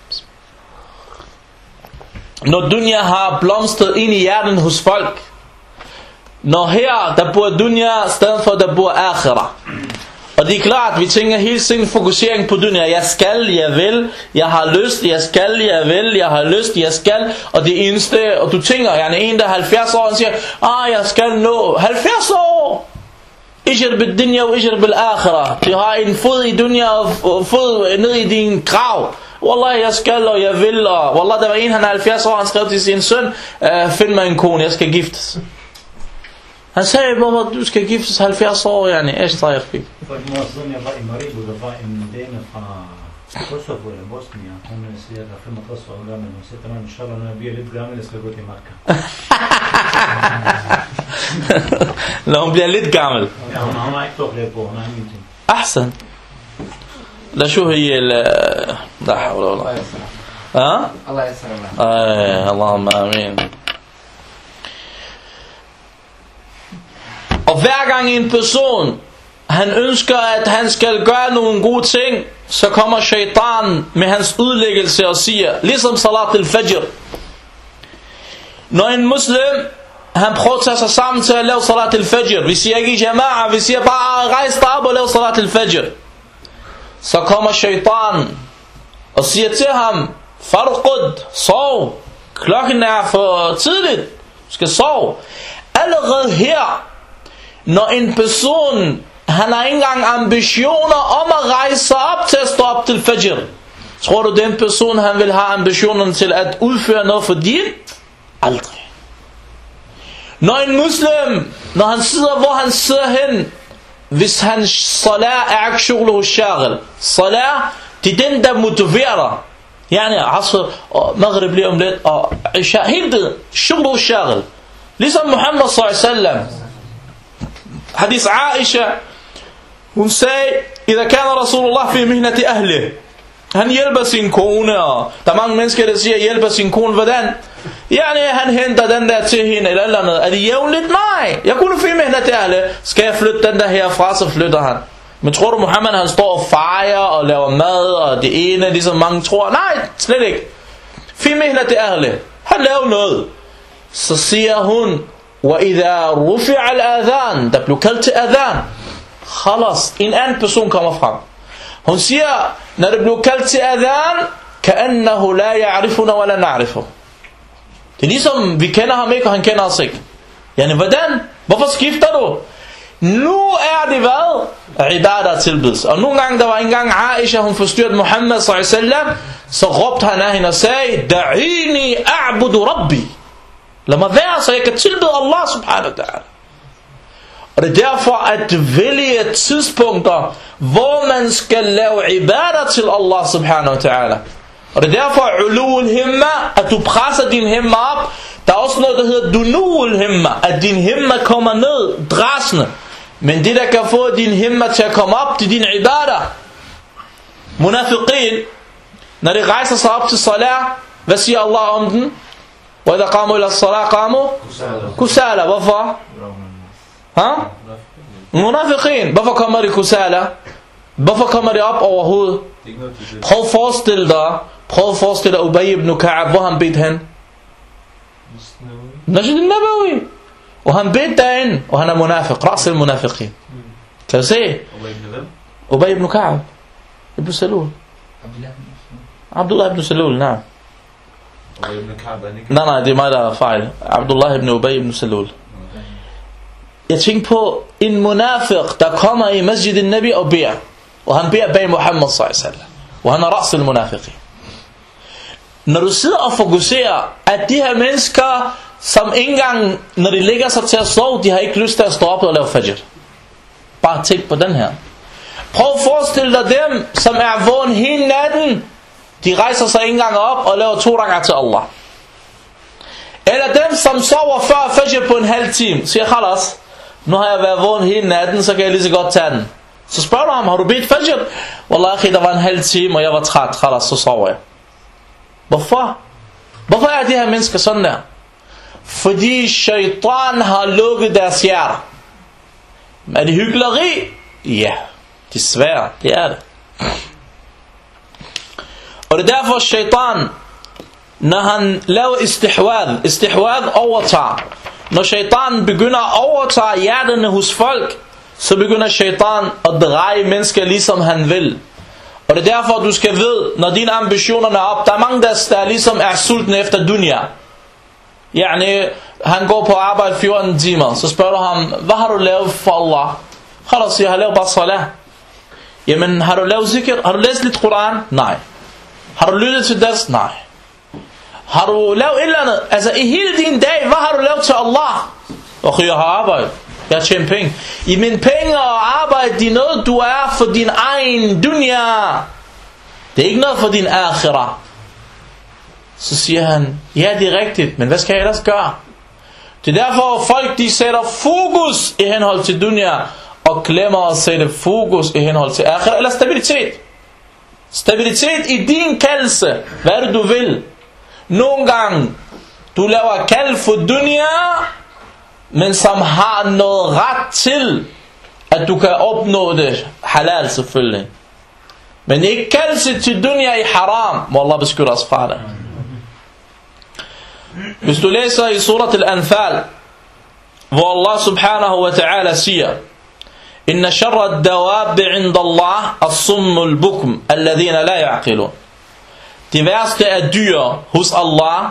Når dunya har blomstret ind i hjernen hos folk, når her der bor dunya stedet for der bor akhirah, og det er klart, vi tænker hele tiden fokusering på dunya. Jeg skal, jeg vil, jeg har lyst, jeg skal, jeg vil, jeg har lyst, jeg skal, og det eneste, og du tænker, jeg er en der er halvfjerds år, og siger, ah, jeg skal nå halvfjerds år. Ijr bil dunya og ijr bil akhirah. Du har en fod i dunya og fod ned i din grav. Wallah, jeg skal, og jeg vil, og wallah, der var en, han er halvfjerds år, han skrev til sin søn, uh, find mig en kone, jeg skal giftes. Han sagde, hvorfor du skal giftes halvfjerds år, yani, æst har jeg fik. For et år siden, jeg var i Maribo, der var en dame fra Kosovo eller Bosnien, hun siger, der er femogtres år gammel, hun siger, at inshallah, når jeg bliver lidt gammel, jeg skal gå til Marka. Når hun bliver lidt gammel. Ja, hun har ikke tårklæde på, hun har ingenting. Ahsan. لا شو هي ال لا حول ولا قوة ها الله يسر الله اللهم آمين. Og hver gang en person han ønsker at han skal gøre nogle gode ting, så kommer shaitan med hans udlæggelse og siger, ligesom salat al-fajr, når en muslim han prøver at tage sig sammen til at lave salat al-fajr, vi siger ikke i jama'a, vi siger bare rejs dig op og lave salat al-fajr, så kommer shaitan og siger til ham, farqud, sov, klokken er for tidligt, du skal sove. Allerede her, når en person han har ikke engang ambitioner om at rejse sig op til at stå op til fajr, tror du den person han vil have ambitionerne til at udføre noget for din? Aldrig. Når en muslim, når han sidder hvor han sidder hen, hvis hans salat er ikke shuglu shagil, salat det er den der motiverer, yani asr og maghrib lige om lidt og isha, helt det shuglu shagil, ligesom Muhammad sallallahu alaihi wasallam. Hadith Aisha, hun sagde, idha kana Rasulullah fi mihnati ahli, han hjælper sin kone, og der er mange mennesker der siger hjælper sin kone, hvordan? Yani han henter den der til hende eller eller andet. Er det jævnligt? Nej, jeg kunne fi mihnati ahli. Skal jeg flytte den der herfra, så flytter han. Men tror du Muhammad han står og fejrer og laver mad og det ene, ligesom mange tror? Nej, slet ikke. Fi mihnati ahli, han laver noget. Så siger hun, وَإِذَا رُفِعَ الْأَذَانِ, der blev kaldt til adhan, khalas, en anden person kommer frem. Hun siger, når det blev kaldt til adhan, كَأَنَّهُ لَا يَعْرِفُنَا وَلَا نَعْرِفُ. Det er ligesom, vi kender ham ikke, og han kender os ikke. Yani, hvordan? Hvorfor skifter du? Nu er det hvad? Ibadah tilbedelse. Og nogle gange, der var engang Aisha, hun forstyrrede Muhammad sallallahu alaihi wasallam, så råbte han af hende og sagde, Da'ini a'budu rabbi. Lad mig være, så jeg kan tilbede Allah subhanahu wa ta'ala. Og det er derfor at vælge tidspunkter, hvor man skal lave ibadah til Allah subhanahu wa ta'ala. Og det er derfor ulul himma, at du presser din himma op. Der er også noget, der hedder dunul himma, at din himma kommer ned, drasende. Men det, der kan få din himma til at komme op, det er din ibadah. Munafiqin, når de rejser sig op til salat, hvad siger Allah om den? وَإِذَا قَامُوا إِلَى الصَّلَاةِ قَامُوا كُسَالَى. Hvorfor? Ha? Munafiqin. Hvorfor kommer de kusala? Hvorfor kommer de op overhovedet? Prøv at forestille dig, prøv at forestille dig Ubay ibn Ka'ab, hvor han bedt hen? Masjid al-Nabawi. Og han bedt derinde, og han er munafiq, ras al-munafiqin. Kan du se? Ubay ibn Ka'ab ibn Salul. Abdullah ibn Salul, nej. Nej, nej, det er mig, der er fejl. Abdullah ibn Ubay ibn Salul. Jeg tænker på en munafiq, der kommer i Masjid al-Nabi og beder. Og han beder bag Muhammad sallallahu alaihi wasallam. Og han er ras al-munafiqin. Når du sidder og fokuserer, at de her mennesker, som ikke engang, når de ligger sig til at sove, de har ikke lyst til at stå op og lave fajr. Bare tænk på den her. Prøv at forestille dig dem, som er vågen hele natten. De rejser sig ikke engang op og laver to rakat til Allah. Eller dem, som sover før fajr på en halv time. Siger, khalas, nu har jeg været vågen hele natten, så kan jeg lige så godt tage den. Så spørger du ham, har du bedt fajr? Wallahi, der var en halv time, og jeg var træt. Khalas, så sover jeg. Hvorfor? Hvorfor er de her mennesker sådan der? Fordi shaitan har lukket deres hjerter. Er det hykleri? Ja, desværre, det er det. Og det er derfor shaitan, når han laver istihwad, istihwad overtager. Når shaitan begynder at overtage hjerterne hos folk, så begynder shaitan at dreje mennesker ligesom han vil. Og det er derfor du skal vide, når dine ambitioner er op, der er mange der, der ligesom er sultne efter dunya. Yani, han går på arbejde fjorten timer, så spørger du ham, hvad har du lavet for Allah? Khalas, jeg har lavet bare salat. Jamen, har du lavet zikr? Har du læst lidt Quran? Nej. Har du lyttet til das? Nej. Har du lavet et eller andet? Altså, i hele din dag, hvad har du lavet til Allah? Okay, jeg har arbejdet. Jeg har tjent penge. I mine penge og arbejde, det er noget, du er for din egen dunya. Det er ikke noget for din akhirah. Så siger han, ja, det er rigtigt, men hvad skal jeg ellers gøre? Det er derfor, folk de sætter fokus i henhold til dunya, og glemmer at sætte fokus i henhold til akhirah, eller stabilitet. Stabilitet i din kaldelse. Hvad er det, du vil? Nogle gange, du laver kald for dunya, men som har noget ret til, at du kan opnå det. Halal selvfølgelig. Men ikke kaldelse til dunya i haram, må Allah beskytte os fra det. Hvis du læser i surat al-Anfal, hvor Allah subhanahu wa ta'ala siger, Inna sharra ad-dawab 'inda Allah as-summ al-bukm alladhina la ya'qilun. Det værste af dyr hos Allah,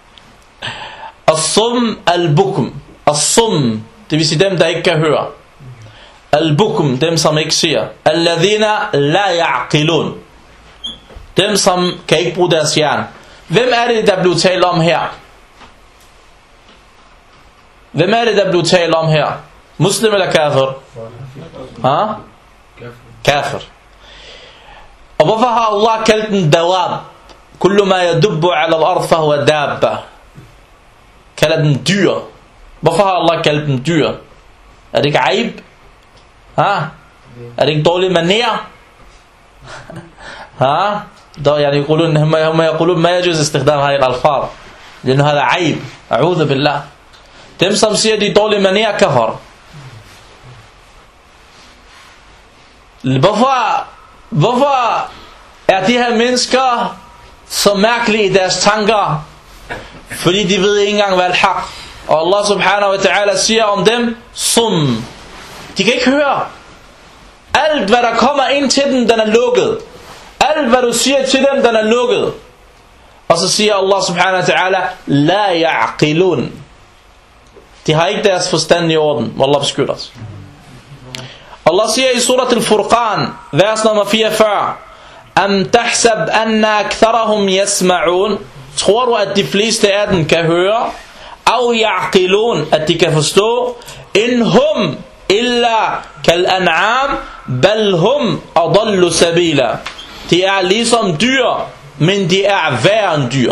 as-summ al-bukm. As-summ, det vil sige dem, der ikke kan høre. Al-bukm, dem som ikke ser. Alladhina la ya'qilun. Dem som kan ikke bruge deres hjerne. Hvem er det, der bliver talt om her? Hvem er det, der bliver talt om her? Muslim eller kafir? Ha? Kafir. Og hvorfor har Allah kaldt den dawab? Kullu ma yadubbu ala al-ard fahuwa dabba. Kalder den dyr. Hvorfor har Allah kaldt den dyr? Er det ikke aib? Ha? Er det ikke dårlig manér? ها ده يعني يقولون هم هم يقولون ما يجوز استخدام هذه الألفاظ لأنه هذا عيب. أعوذ بالله. Dem som siger de dårlige manér kafir. Hvorfor, hvorfor er de her mennesker så mærkelige i deres tanker? Fordi de ved ikke engang hvad al-haq. Og Allah subhanahu wa ta'ala siger om dem sum. De kan ikke høre. Alt hvad der kommer ind til dem, den er lukket. Alt hvad du siger til dem, den er lukket. Og så siger Allah subhanahu wa ta'ala la ya'qilun. De har ikke deres forstand i orden. Wallah beskytter os. Allah siger i surat al-Furqan, vers nummer fireogfyrre, Am tahsab anna aktharahum yasma'un. Tror du, at de fleste af dem kan høre? Au ya'qilun, at de kan forstå? In hum illa kal an'am, bal hum adallu sabila. De er ligesom dyr, men de er værre end dyr.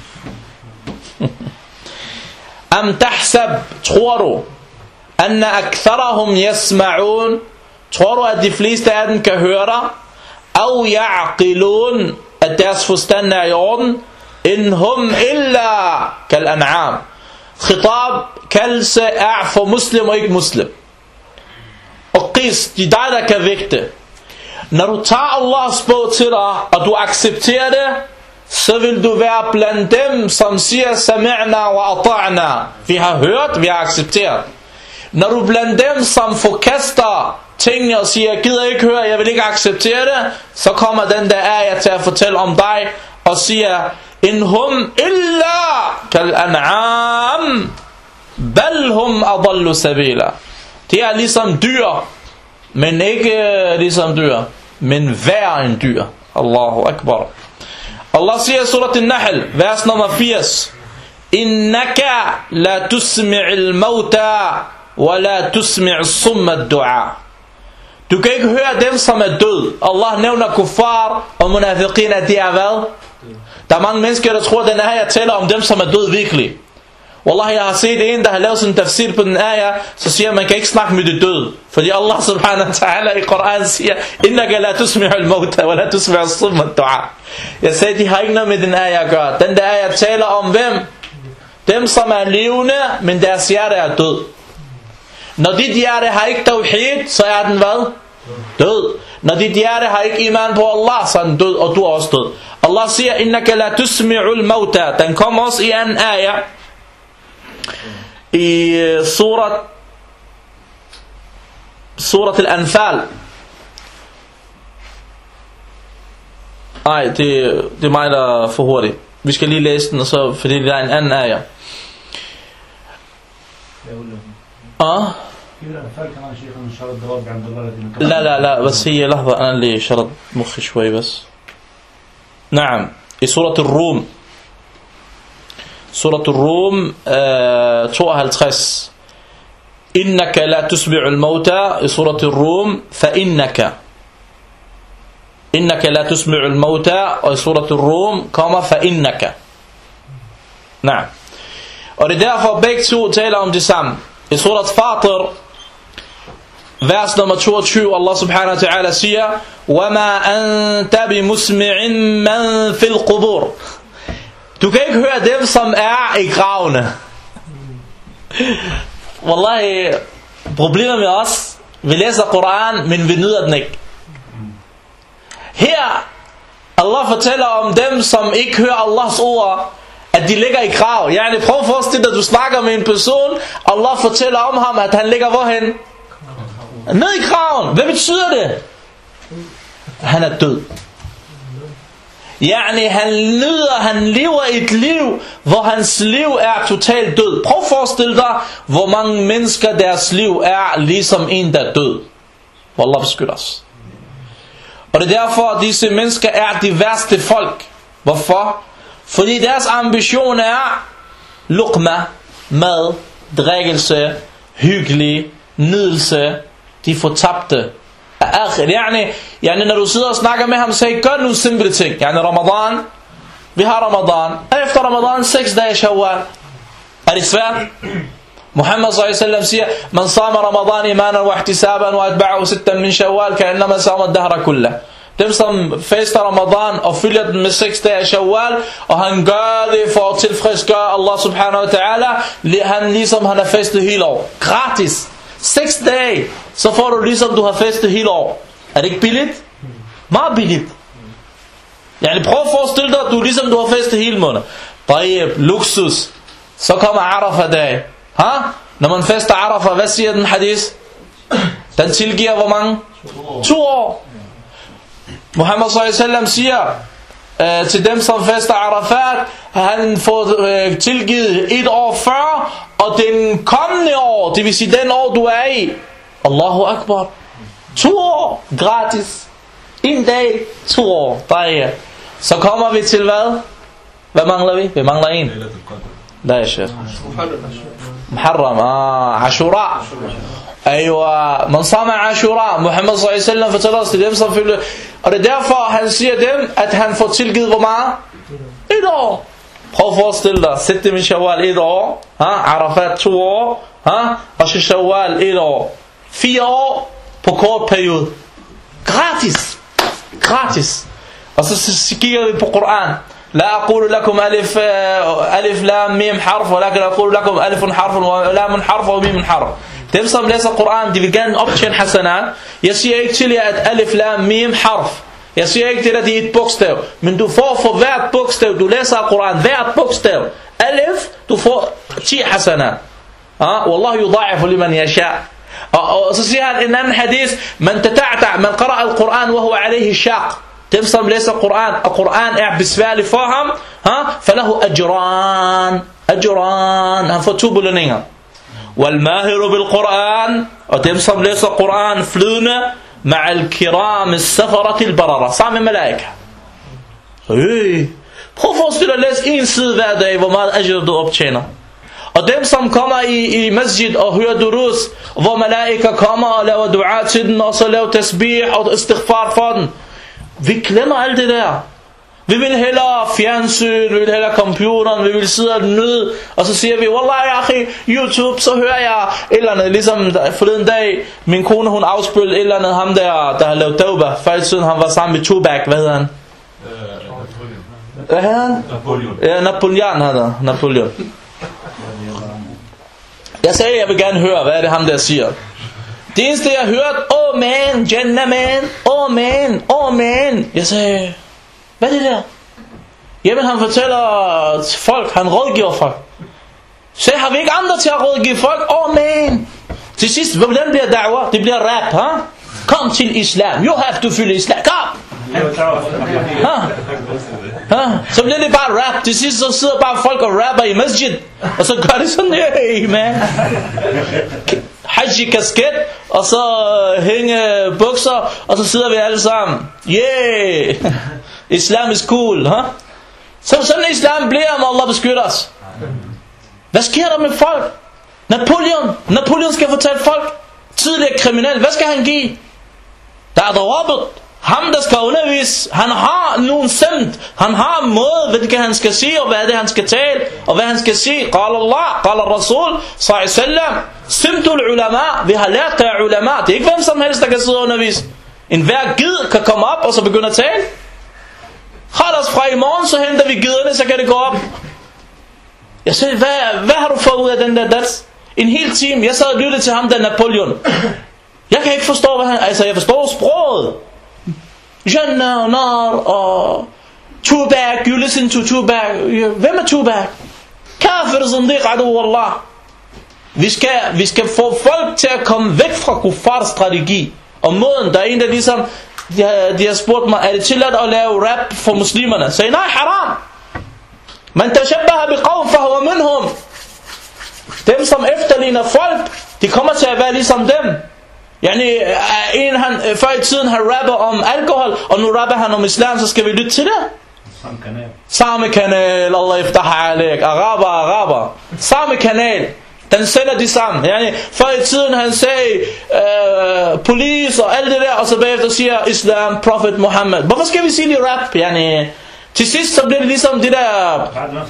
Am tahsab, tror du, anna aktharahum yasma'un. Tror du, at de fleste af dem kan høre dig? Au ya'qilun, at deres forstand er i orden? In hum illa kal an'am. Khitab, kaldelse er for muslim og ikke muslim. Og qis, de dig der kan vægte. Når du tager Allahs bog til dig, og du accepterer det, så vil du være blandt dem, som siger sami'na wa ata'na. Vi har hørt, vi har accepteret. Når du er blandt dem, som forkaster tingene og siger, jeg gider ikke høre, jeg vil ikke acceptere det, så kommer den der ayah til at fortælle om dig og siger, in hum illa kal an'am, bal hum adallu sabila. Det er ligesom dyr, men ikke ligesom dyr, men værre end dyr. Allahu Akbar. Allah siger i surat al-Nahl, vers nummer firs, innaka la tusmi'il mauta, wa la tusmi'il summa du'a. Du kan ikke høre dem, som er død. Allah nævner kuffar og munafiqin, at de er hvad? Der er mange mennesker, der tror, at den ayah taler om dem, som er død virkelig. Wallah, jeg har set en, der har lavet sådan en tafsir på den ayah, så siger man kan ikke snakke med de døde. Fordi Allah subhanahu wa ta'ala i Koran siger, innaka la tusmi'ul mauta, wa la tusmi'ul summa du'a. Jeg sagde, de har ikke noget med den ayah at gøre. Den der ayah taler om hvem? Dem, som er levende, men deres hjerte er død. Når dit hjerte har ikke tawhid, så er den hvad? Død. Når dit hjerte har ikke iman på Allah, så er den død, og du er også død. Allah siger, innaka la tusmi'ul mauta. Den kommer også i en ayah. I surat Surat al-Anfal. Nej, det, det er mig, der er for hurtigt. Vi skal lige læse den, og så, fordi det er en anden ayah. اه لا لا لا بس هي لحظة أنا اللي شرط مخي شوي بس. نعم في سورة الروم سورة الروم آه tooghalvtreds إنك لا تسمع الموتى في سورة الروم فإنك إنك لا تسمع الموتى في سورة الروم كما فإنك. نعم. Og det er derfor begge to taler om det samme. I surat Fatir, vers nummer toogtyve, Allah subhanahu wa ta'ala siger, وَمَا أَنْتَ بِمُسْمِعٍ مَنْ فِي الْقُبُورِ. Du kan ikke høre dem, som er i gravene. Wallahi, problemet med os, vi læser Koran, men vi nyder den ikke. Her, Allah fortæller om dem, som ikke hører Allahs ord, at de ligger i grav. Yani, prøv at forestille dig, at du snakker med en person, Allah fortæller om ham, at han ligger hvorhen? Ned i graven. Hvad betyder det? Han er død. Yani, han nyder, han lever et liv, hvor hans liv er totalt død. Prøv at forestille dig, hvor mange mennesker deres liv er ligesom en, der er død. Hvor Allah beskytter os. Og det er derfor, at disse mennesker er de værste folk. Hvorfor? Fordi deres ambition er luqma, mad, drikkelse, hyggelig, nydelse. De fortabte. Yani, yani, når du sidder og snakker med ham, så gør nogle simple ting. Yani Ramadan, vi har Ramadan. Efter Ramadan, seks dage Shawwal. Er det svært? Muhammad sallallahu alaihi wasallam siger, man sama Ramadan imanan wa ihtisaban wa atba'ahu sittan min Shawwal, ka'annama sama ad-dahra kullah. Dem som fester Ramadan og følger den med seks dage af Shawwal, og han gør det for at tilfredsgøre Allah subhanahu wa ta'ala, han ligesom han har festet hele år. Gratis. Seks dage, så får du ligesom du har festet hele år. Er det ikke billigt? Meget billigt. Yani, prøv at forestille dig, at du ligesom du har festet hele måneden. Tayyib, luksus. Så kommer Arafah-dag. Ha? Når man fester Arafah, hvad siger den hadith? Den tilgiver hvor mange? To år. Muhammad sallallahu alaihi wasallam siger øh, til dem som fester Arafat, han får øh, tilgivet et år før, og den kommende år, det vil sige den år du er i. Allahu Akbar. To år gratis. En dag, to år. Bare så kommer vi til hvad? Hvad mangler vi? Vi mangler en. Der er shit. Muharram. Ah, Ashura. Aywa, man sama Ashura. Muhammad sallallahu alaihi wasallam fortæller os til dem, som følger. Og det er derfor, han siger dem, at han får tilgivet hvor meget? Et år. Prøv at forestille dig. Sæt dem i Shawwal et år. Ha? Arafat to år. Ha? Og Shawwal et år. Fire år på kort periode. Gratis. Gratis. Og så kigger vi på Koran. لا أقول لكم ألف ألف لام ميم حرف ولكن أقول لكم ألف حرف ولام حرف وميم حرف. Dem som læser Koran, de vil gerne optjene hasanat. Jeg siger ikke til jer at alif lam mim harf. Jeg siger ikke til dig at det er et bogstav, men du får for hvert bogstav du læser Koran, hvert bogstav alif, du får ti hasanat. Ah, wallahu yudha'ifu liman yasha. Og så siger han en anden hadith, man tata'ta man qara'a al-Quran wa huwa alayhi shaq. Dem som læser Koran, og Koran er besværlig for ham, ha, falahu ajran, ajran, han får to belønninger. Wal mahiru bil Quran, og dem som læser Koran flydende, ma'al kiram as-safarat al-barara, sammen med malaika. Hey, prøv at forestille dig at læse en side hver dag, hvor meget ajr du optjener. Og dem som kommer i, i masjid og hører durus, hvor malaika kommer og laver dua til den, og så laver tasbih og istighfar for den. Vi glemmer alt det der. Vi vil hellere fjernsyn, vi vil hellere computeren, vi vil sidde og nyde. Og så siger vi, Wallah, akhi, YouTube, så hører jeg et eller andet. Ligesom forleden dag, min kone, hun afspillede et eller andet, ham der, der har lavet tauba. Faktisk siden han var sammen med Tupac, hvad hedder han? Hvad hedder han? Napoleon. Ja, Napoleon hedder han. Napoleon. Jeg sagde, jeg vil gerne høre, hvad er det ham der siger. Det eneste jeg hørte, oh man, Jannah man, oh man, oh man. Jeg sagde, hvad er det der? Jamen han fortæller folk, han rådgiver folk. Så har vi ikke andre til at rådgive folk, oh man. Til sidst, hvordan bliver da'wah? Det bliver rap, ha? Kom til islam, you have to feel islam, kom. Ha? Ha? Så bliver det bare rap. Til sidst så sidder bare folk og rapper i masjid. Og så gør det sådan, hey man. Hajj kasket, og så hænge bukser, og så sidder vi alle sammen. Yeah! Islam is cool, ha? Så sådan islam bliver, om Allah beskytter os. Hvad sker der med folk? Napoleon, Napoleon skal fortælle folk, tidligere kriminel, hvad skal han give? Der er der Robert, ham der skal undervise, han har nogen sendt, han har en måde, hvilket han skal sige, og hvad er det han skal tale, og hvad han skal sige. Qala Allah, qala Rasul, sallallahu alaihi wasallam, simtul ulama, vi har lært det af ulama, det er ikke hvem som helst, der kan sidde og undervise. En hver gid kan komme op, og så begynde at tale. Khalas, fra i morgen, så henter vi giderne, så kan det gå op. Jeg siger, hvad, hvad har du fået ud af den der dans? En hel time, jeg sad og lyttede til ham, der Napoleon. Jeg kan ikke forstå, hvad han, altså jeg forstår sproget. Jannah og nar og Tupac, you listen to Tupac. Hvem er Tupac? Kafir, zindiq, adu Allah. Vi skal, vi skal få folk til at komme væk fra kuffars strategi. Og måden, der er en der ligesom, de har, de har spurgt mig, er det tilladt at lave rap for muslimerne? Så nej, haram. Man tashabbaha biqawm fahuwa minhum. Dem som efterligner folk, de kommer til at være ligesom dem. Yani, en han før i tiden har rappet om alkohol, og nu rapper han om islam, så skal vi lytte til det. Samme kanal. Samme kanal, Allah iftaha alik. Araber, araber. Samme kanal. Den sender de sammen. Yani, før i tiden han sagde øh, police og alt det der, og så bagefter siger islam, prophet Muhammad. Hvorfor skal vi sige det rap? Yani, til sidst så bliver det ligesom det der...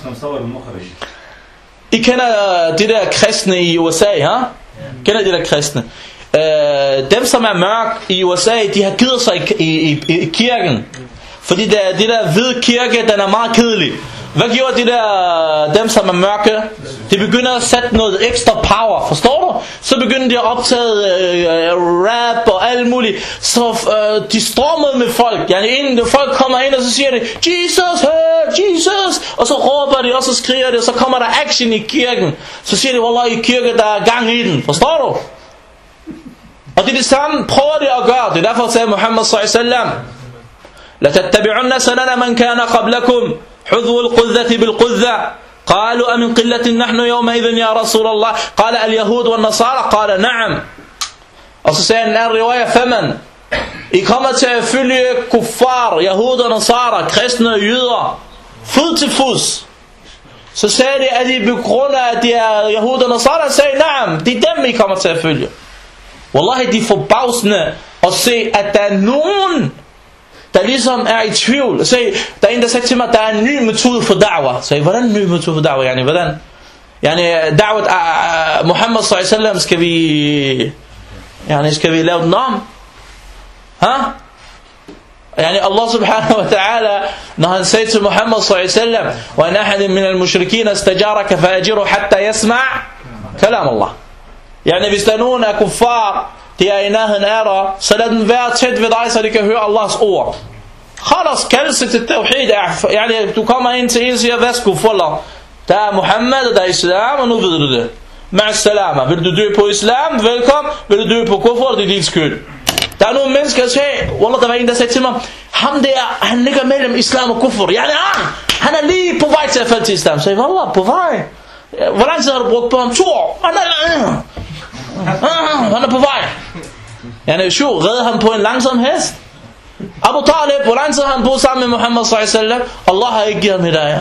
I kender de der kristne i U S A, ha? Kender de der kristne? Uh, dem som er mørk i U S A, de har givet sig i, i, i, i kirken. Fordi det, det der hvide kirke, den er meget kedelig. Hvad gjorde de der, dem som er mørke? De begynder at sætte noget ekstra power, forstår du? Så begynder de at optage uh, rap og alt muligt. Så uh, de stormede med folk. Yani inden folk kommer ind, og så siger de Jesus, hey, Jesus. Og så råber de, og så skriger de, og så kommer der action i kirken. Så siger de, wallah, i kirke der er gang i den, forstår du? Og det er det samme, prøver de at gøre. Det er derfor sagde Muhammad sallallahu alaihi wasallam, la tattabi'unna sanana man kana qablakum, hudhu al-qudhati bil-qudha. قالوا أمن قلة نحن يومئذ يا رسول الله قال اليهود والنصارى قال نعم Og så sagde han, er riwaya faman. I kommer til at følge kuffar, yahuder, nasara, kristne og jøder, fod til fods. Så sagde de, at de begrunder, at de er yahuder og nasara, sagde, naam, det er dem, I kommer til at følge. Wallahi, de er forbavsende at se, at der er nogen, der ligesom er i tvivl. Så der er en, der sagde til mig, at der er en ny metode for da'wah. Så hvordan en ny metode for da'wah? Yani, hvordan? Yani, da'wah uh, Muhammad sallallahu alaihi wasallam, skal vi, yani, skal vi lave den om? Ha? Yani, Allah subhanahu wa ta'ala, når han sagde til Muhammad sallallahu alaihi wasallam, wa in ahadin min al-mushrikeen istajaraka fa'ajiru hatta yasma' kalam Allah. Yani, hvis der er nogen af kuffar, de er i nærheden af dig, så lad den være tæt ved dig, så de kan høre Allahs ord. Khalas, kaldelse til tawhid er, yani, du kommer ind til en og siger, hvad skulle folder? Der er Muhammad, og der er islam, og nu ved du det. Ma'as salama. Vil du dø på islam? Velkommen. Vil du dø på kuffer? Det er din skyld. Der er nogle mennesker, der siger, wallah, der var en, der sagde til mig, ham der, han ligger mellem islam og kuffer. Yani, ah, han er lige på vej til at falde til islam. Så jeg sagde, wallah, på vej? Hvor lang tid har du brugt på ham? To år. Han er, ah, han er på vej. Yani, sjo, redde ham på en langsom hest. Abu Talib, hvor lang tid har han boet sammen med Muhammad sallallahu alaihi wasallam? Allah har ikke givet ham hidayah.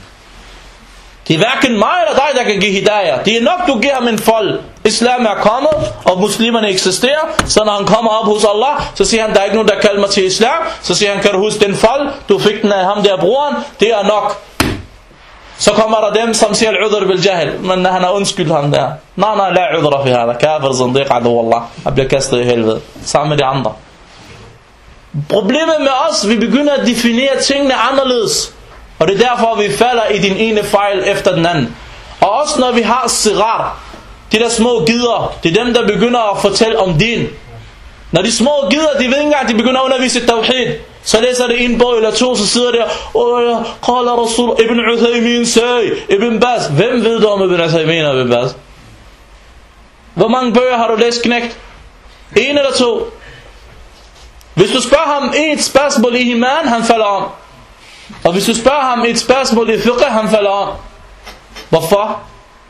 Det er hverken mig eller dig, der kan give hidayah. Det er nok, du giver ham en fold. Islam er kommet, og muslimerne eksisterer. Så når han kommer op hos Allah, så siger han, der er ikke nogen, der kalder mig til islam. Så siger han, kan du huske den fold? Du fik den af ham der broren. Det er nok. Så kommer der dem, som siger, al-udhr bil-jahil. Men han har undskyldt ham der. Nej, nej, la udhra fi hada. Kafir, zindiq, adu Allah. Han bliver kastet i helvede. Sammen med de andre. Problemet med os, vi begynder at definere tingene anderledes. Og det er derfor, vi falder i den ene fejl efter den anden. Og også når vi har sigar, de der små gider, det er dem, der begynder at fortælle om din. Når de små gider, de ved ikke engang, de begynder at undervise tawhid, så læser det en bog eller to, så sidder der, åh ja, qala Rasul, Ibn Uthaymin sagde, Ibn Baz. Hvem ved du om Ibn Uthaymin og Ibn Baz? Hvor mange bøger har du læst, knægt? En eller to? Hvis du spørger ham et spørgsmål i iman, han falder om. Og hvis du spørger ham et spørgsmål i fiqh, han falder om. Hvorfor?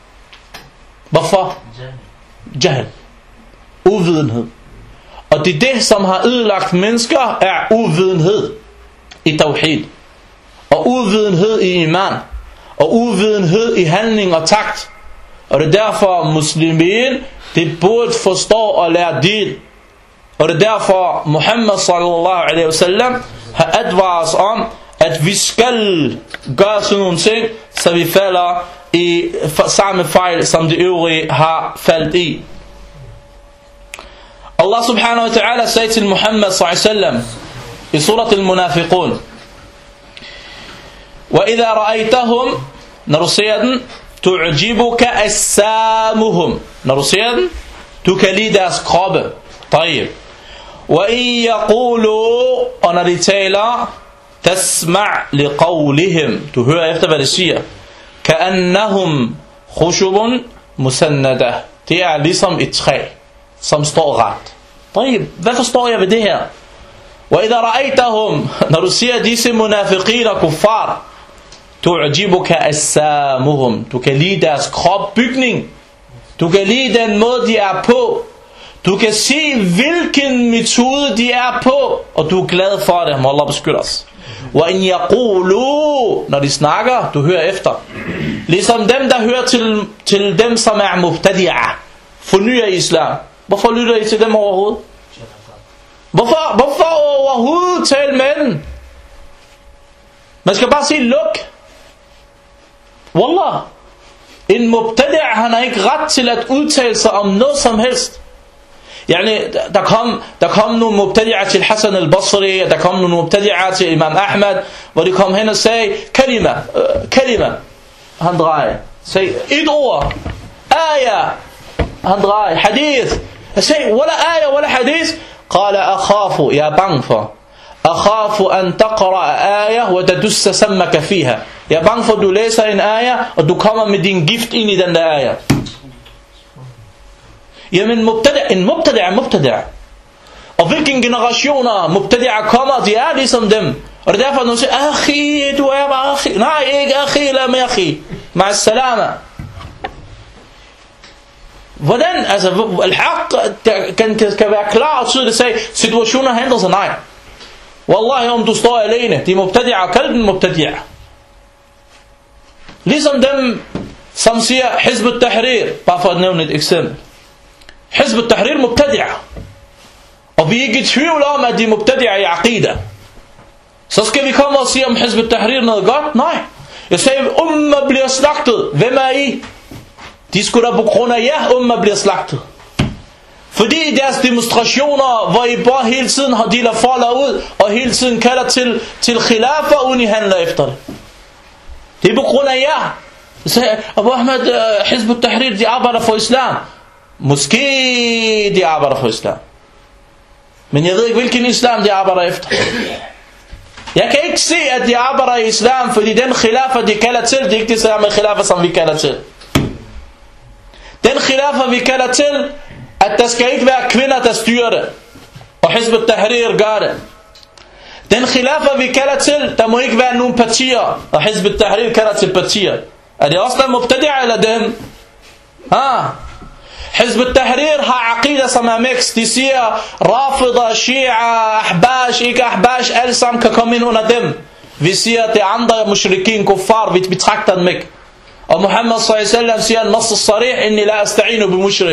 Hvorfor? Jahl. Uvidenhed. Og det er det, som har ødelagt mennesker, er uvidenhed i tawhid. Og uvidenhed i iman. Og uvidenhed i handling og takt. Og det er derfor, muslimin, det burde forstå og lære din. Og det er derfor, Muhammad sallallahu alaihi wasallam har advaret os om, at vi skal gøre sådan nogle ting, så vi falder i samme fejl, som de øvrige har faldt i. Allah subhanahu wa ta'ala sagde til Muhammad sallallahu alaihi wasallam i surat al-Munafiqun, وَإِذَا رَأَيْتَهُمْ, når du ser den, تُعْجِبُكَ أَسَّامُهُمْ, når du ser den, du kan lide deres kroppe. طيب. وَإِن يَقُولُوا, og når de taler, تَسْمَعْ لِقَوْلِهِمْ, du hører efter hvad de siger, كَأَنَّهُمْ خُشُبٌ مُسَنَّدَةٌ, det er ligesom et træ, som står ret. طيب, hvad forstår jeg ved det her? وَإِذَا رَأَيْتَهُمْ, når du siger disse munafiqin og kuffar, تُعْجِبُكَ أَسَّامُهُمْ, du kan lide deres kropbygning, du kan lide den måde de er på, du kan se hvilken metode de er på, og du er glad for det. Må Allah beskytte os. وَإِنْ يَقُولُوا, når de snakker, du hører efter. Ligesom dem, der hører til, til dem, som er mubtadi'a, fornyer islam. Hvorfor lytter I til dem overhovedet? Hvorfor, hvorfor overhovedet tale med dem? Man skal bare sige luk. Wallah, en mubtadi' han har ikke ret til at udtale sig om noget som helst. Yani, der kom, der kom nogle mubtadi'er til Hassan al-Basri, der kom nogle mubtadi'er til Imam Ahmad, hvor de kom hen og sagde, kalima, uh, kalima, han drejer, sagde et ord, aya, han drejer, hadith, jeg sagde, wala aya, wala hadith, قال أخاف, jeg er bange for, أخاف أن تقرأ آية وتدس سمك فيها, jeg er bange for, at du læser en aya, og du kommer med din gift ind i den der aya. Jamen mubtadi', en mubtadi' er mubtadi'. Og hvilken generationer mubtadi'er kommer, de er ligesom dem. Og det er derfor, at nogen siger, akhi, du er bare akhi. Nej, ikke akhi, lad mig akhi. Ma'as salama. Hvordan, altså, al-haq kan, kan være klar og tydeligt sige, situationer handler sig, nej. Wallahi, om du står alene, de mubtadi'a, kald den mubtadi'a. Ligesom dem, som siger, Hizb al-Tahrir, bare for at nævne et eksempel. Hizb al-Tahrir mubtadi'a. Og vi er ikke i tvivl om, at de er mubtadi'a i aqida. Så skal vi komme og sige om Hizb al-Tahrir noget godt? Nej. Jeg sagde, umma bliver slagtet. Hvem er I? De skulle da på grund af jer, umma bliver slagtet. Fordi i deres demonstrationer, hvor I bare hele tiden har deler folder ud, og hele tiden kalder til, til khilafa, uden I handler efter det. Det er på grund af jer. Jeg sagde, Abu Ahmed, uh, Hizb al-Tahrir, de arbejder for islam. Måske de arbejder for islam. Men jeg ved ikke, hvilken islam de arbejder efter. Jeg kan ikke se, at de arbejder i islam, fordi den khilafa, de kalder til, det er ikke det samme khilafa, som vi kalder til. Den khilafa, vi kalder til, at der skal ikke være kvinder, der styrer det. Og Hizb al-Tahrir gør det. Den khilafa, vi kalder til, der må ikke være nogen partier. Og Hizb al-Tahrir kalder til partier. Er det også der mubtadi'a eller dem? Ah. Hizb al-Tahrir har aqida som er mix. De siger, Rafida, Shia, Ahbash, ikke Ahbash, alle sammen kan komme ind under dem. Vi siger, at det er andre mushrikin, kuffar, vi betragter dem ikke. Og Muhammad sallallahu alaihi wasallam siger, Nas al-sarih, inni la asta'inu bi mushrik.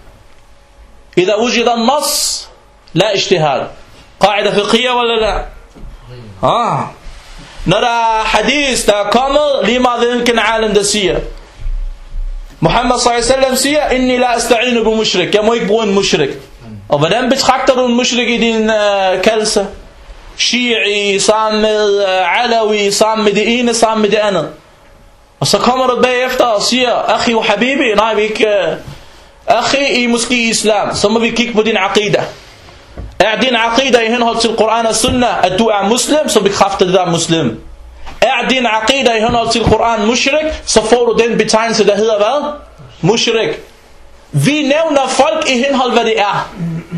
إذا وجد النص لا اجتهاد. قاعدة فقهية ولا لا؟ آه. Når der er hadith, der er kommet, lige meget hvilken alim der siger. Muhammad sallallahu alaihi wasallam siger, inni la asta'inu bi mushrik. Jeg må ikke bruge en mushrik. Og hvordan betragter du en mushrik i din uh, kaldelse? Shi'i sammen med uh, Alawi, sammen med det ene, sammen med det andet. Og så kommer du bagefter og siger, Akhi og Habibi, nej vi ikke... Uh, Akhi, I måske i islam, så må vi kigge på din aqida. Er din aqida i henhold til Koran og Sunnah, at du er muslim, så bekræfter det, der er muslim. Er din aqida i henhold til Koran mushrik, så får du den betegnelse, der hedder hvad? Mushrik. Vi nævner folk i henhold, hvad det er.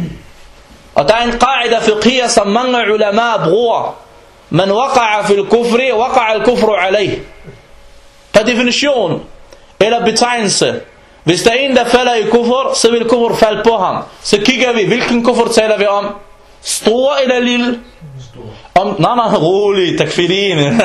Og der er en qaida fiqhiyya, som mange ulama bruger. Man waqa'a fil kufri, waqa'a al-kufru alayh. Per definition, eller betegnelse. Hvis der er en, der falder i kufr, så vil kufr falde på ham. Så kigger vi, hvilken kufr taler vi om? Stor eller lille? Om, nej, nej, rolig, takfirin.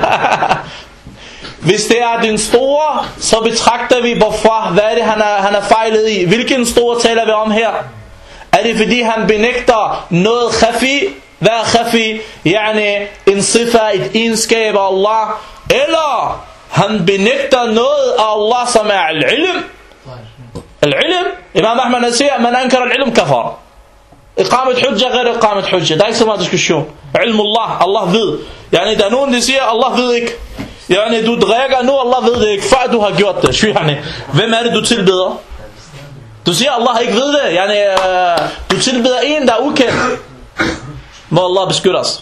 Hvis det er den store, så betragter vi, hvorfor, hvad er det, han er, han er fejlet i? Hvilken store taler vi om her? Er det fordi, han benægter noget khafi? Hvad er khafi? Yani en sifa, et egenskab af Allah. Eller han benægter noget af Allah, som er al-ilm. Al-ilm, Imam Ahmad siger, man ankar al-ilm kafar. Iqamet hujja, gher iqamet hujja. Der er ikke så meget diskussion. Ilm Allah, Allah ved. Yani der er nogen, der siger, Allah ved ikke. Yani du drikker nu, Allah ved det ikke, før du har gjort det. Yani, hvem er det, du tilbeder? Du siger, Allah ikke ved det. Yani, uh, du tilbeder en, der er ukendt. Må Allah beskytte os.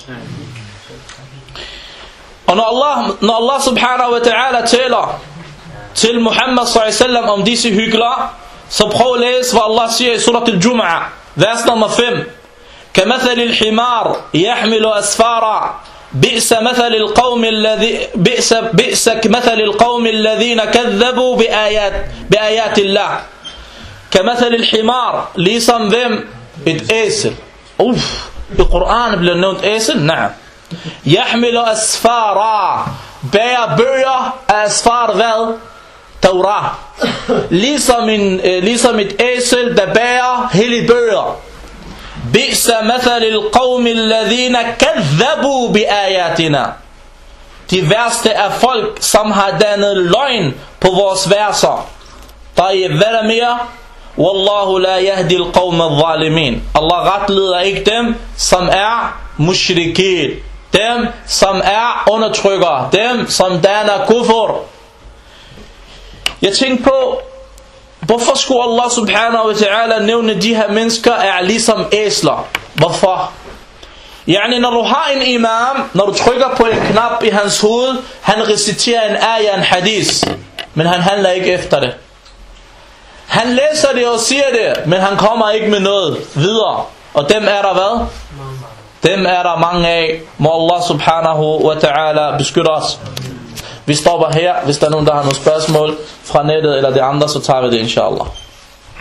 Og når Allah, når Allah subhanahu wa ta'ala taler til Muhammad sallallahu alaihi wasallam om disse hykler, så prøv at læse, hvad Allah siger i surat al-Jum'ah, vers nummer fem. كمثل الحمار يحمل أسفارا بئس مثل القوم الذي بئس بئس مثل القوم الذين كذبوا بآيات بآيات الله. كمثل الحمار, ligesom hvem? Et æsel. Uff, i Koranen bliver nævnt æsel? Nej. يحمل أسفارا, bærer bøger af asfar, hvad? Torah. Ligesom, en, ligesom et æsel, der bærer hellige bøger. بئس مثل القوم الذين كذبوا بآياتنا. De værste er folk, som har dannet løgn på vores verser. طيب, hvad er mere? Wallahu la yahdi al-qawm al-zalimin. Allah retleder ikke dem, som er mushrikin. Dem, som er undertrykkere. Dem, som danner kufur. Jeg tænkte på, hvorfor skulle Allah subhanahu wa ta'ala nævne de her mennesker er ligesom æsler? Hvorfor? Yani når du har en imam, når du trykker på en knap i hans hoved, han reciterer en ayah, en hadith, men han handler ikke efter det. Han læser det og siger det, men han kommer ikke med noget videre. Og dem er der hvad? Dem er der mange af. Må Allah subhanahu wa ta'ala beskytte os. Vi stopper her. Hvis der er nogen, der har nogle spørgsmål fra nettet eller det andre, så tager vi det inshallah.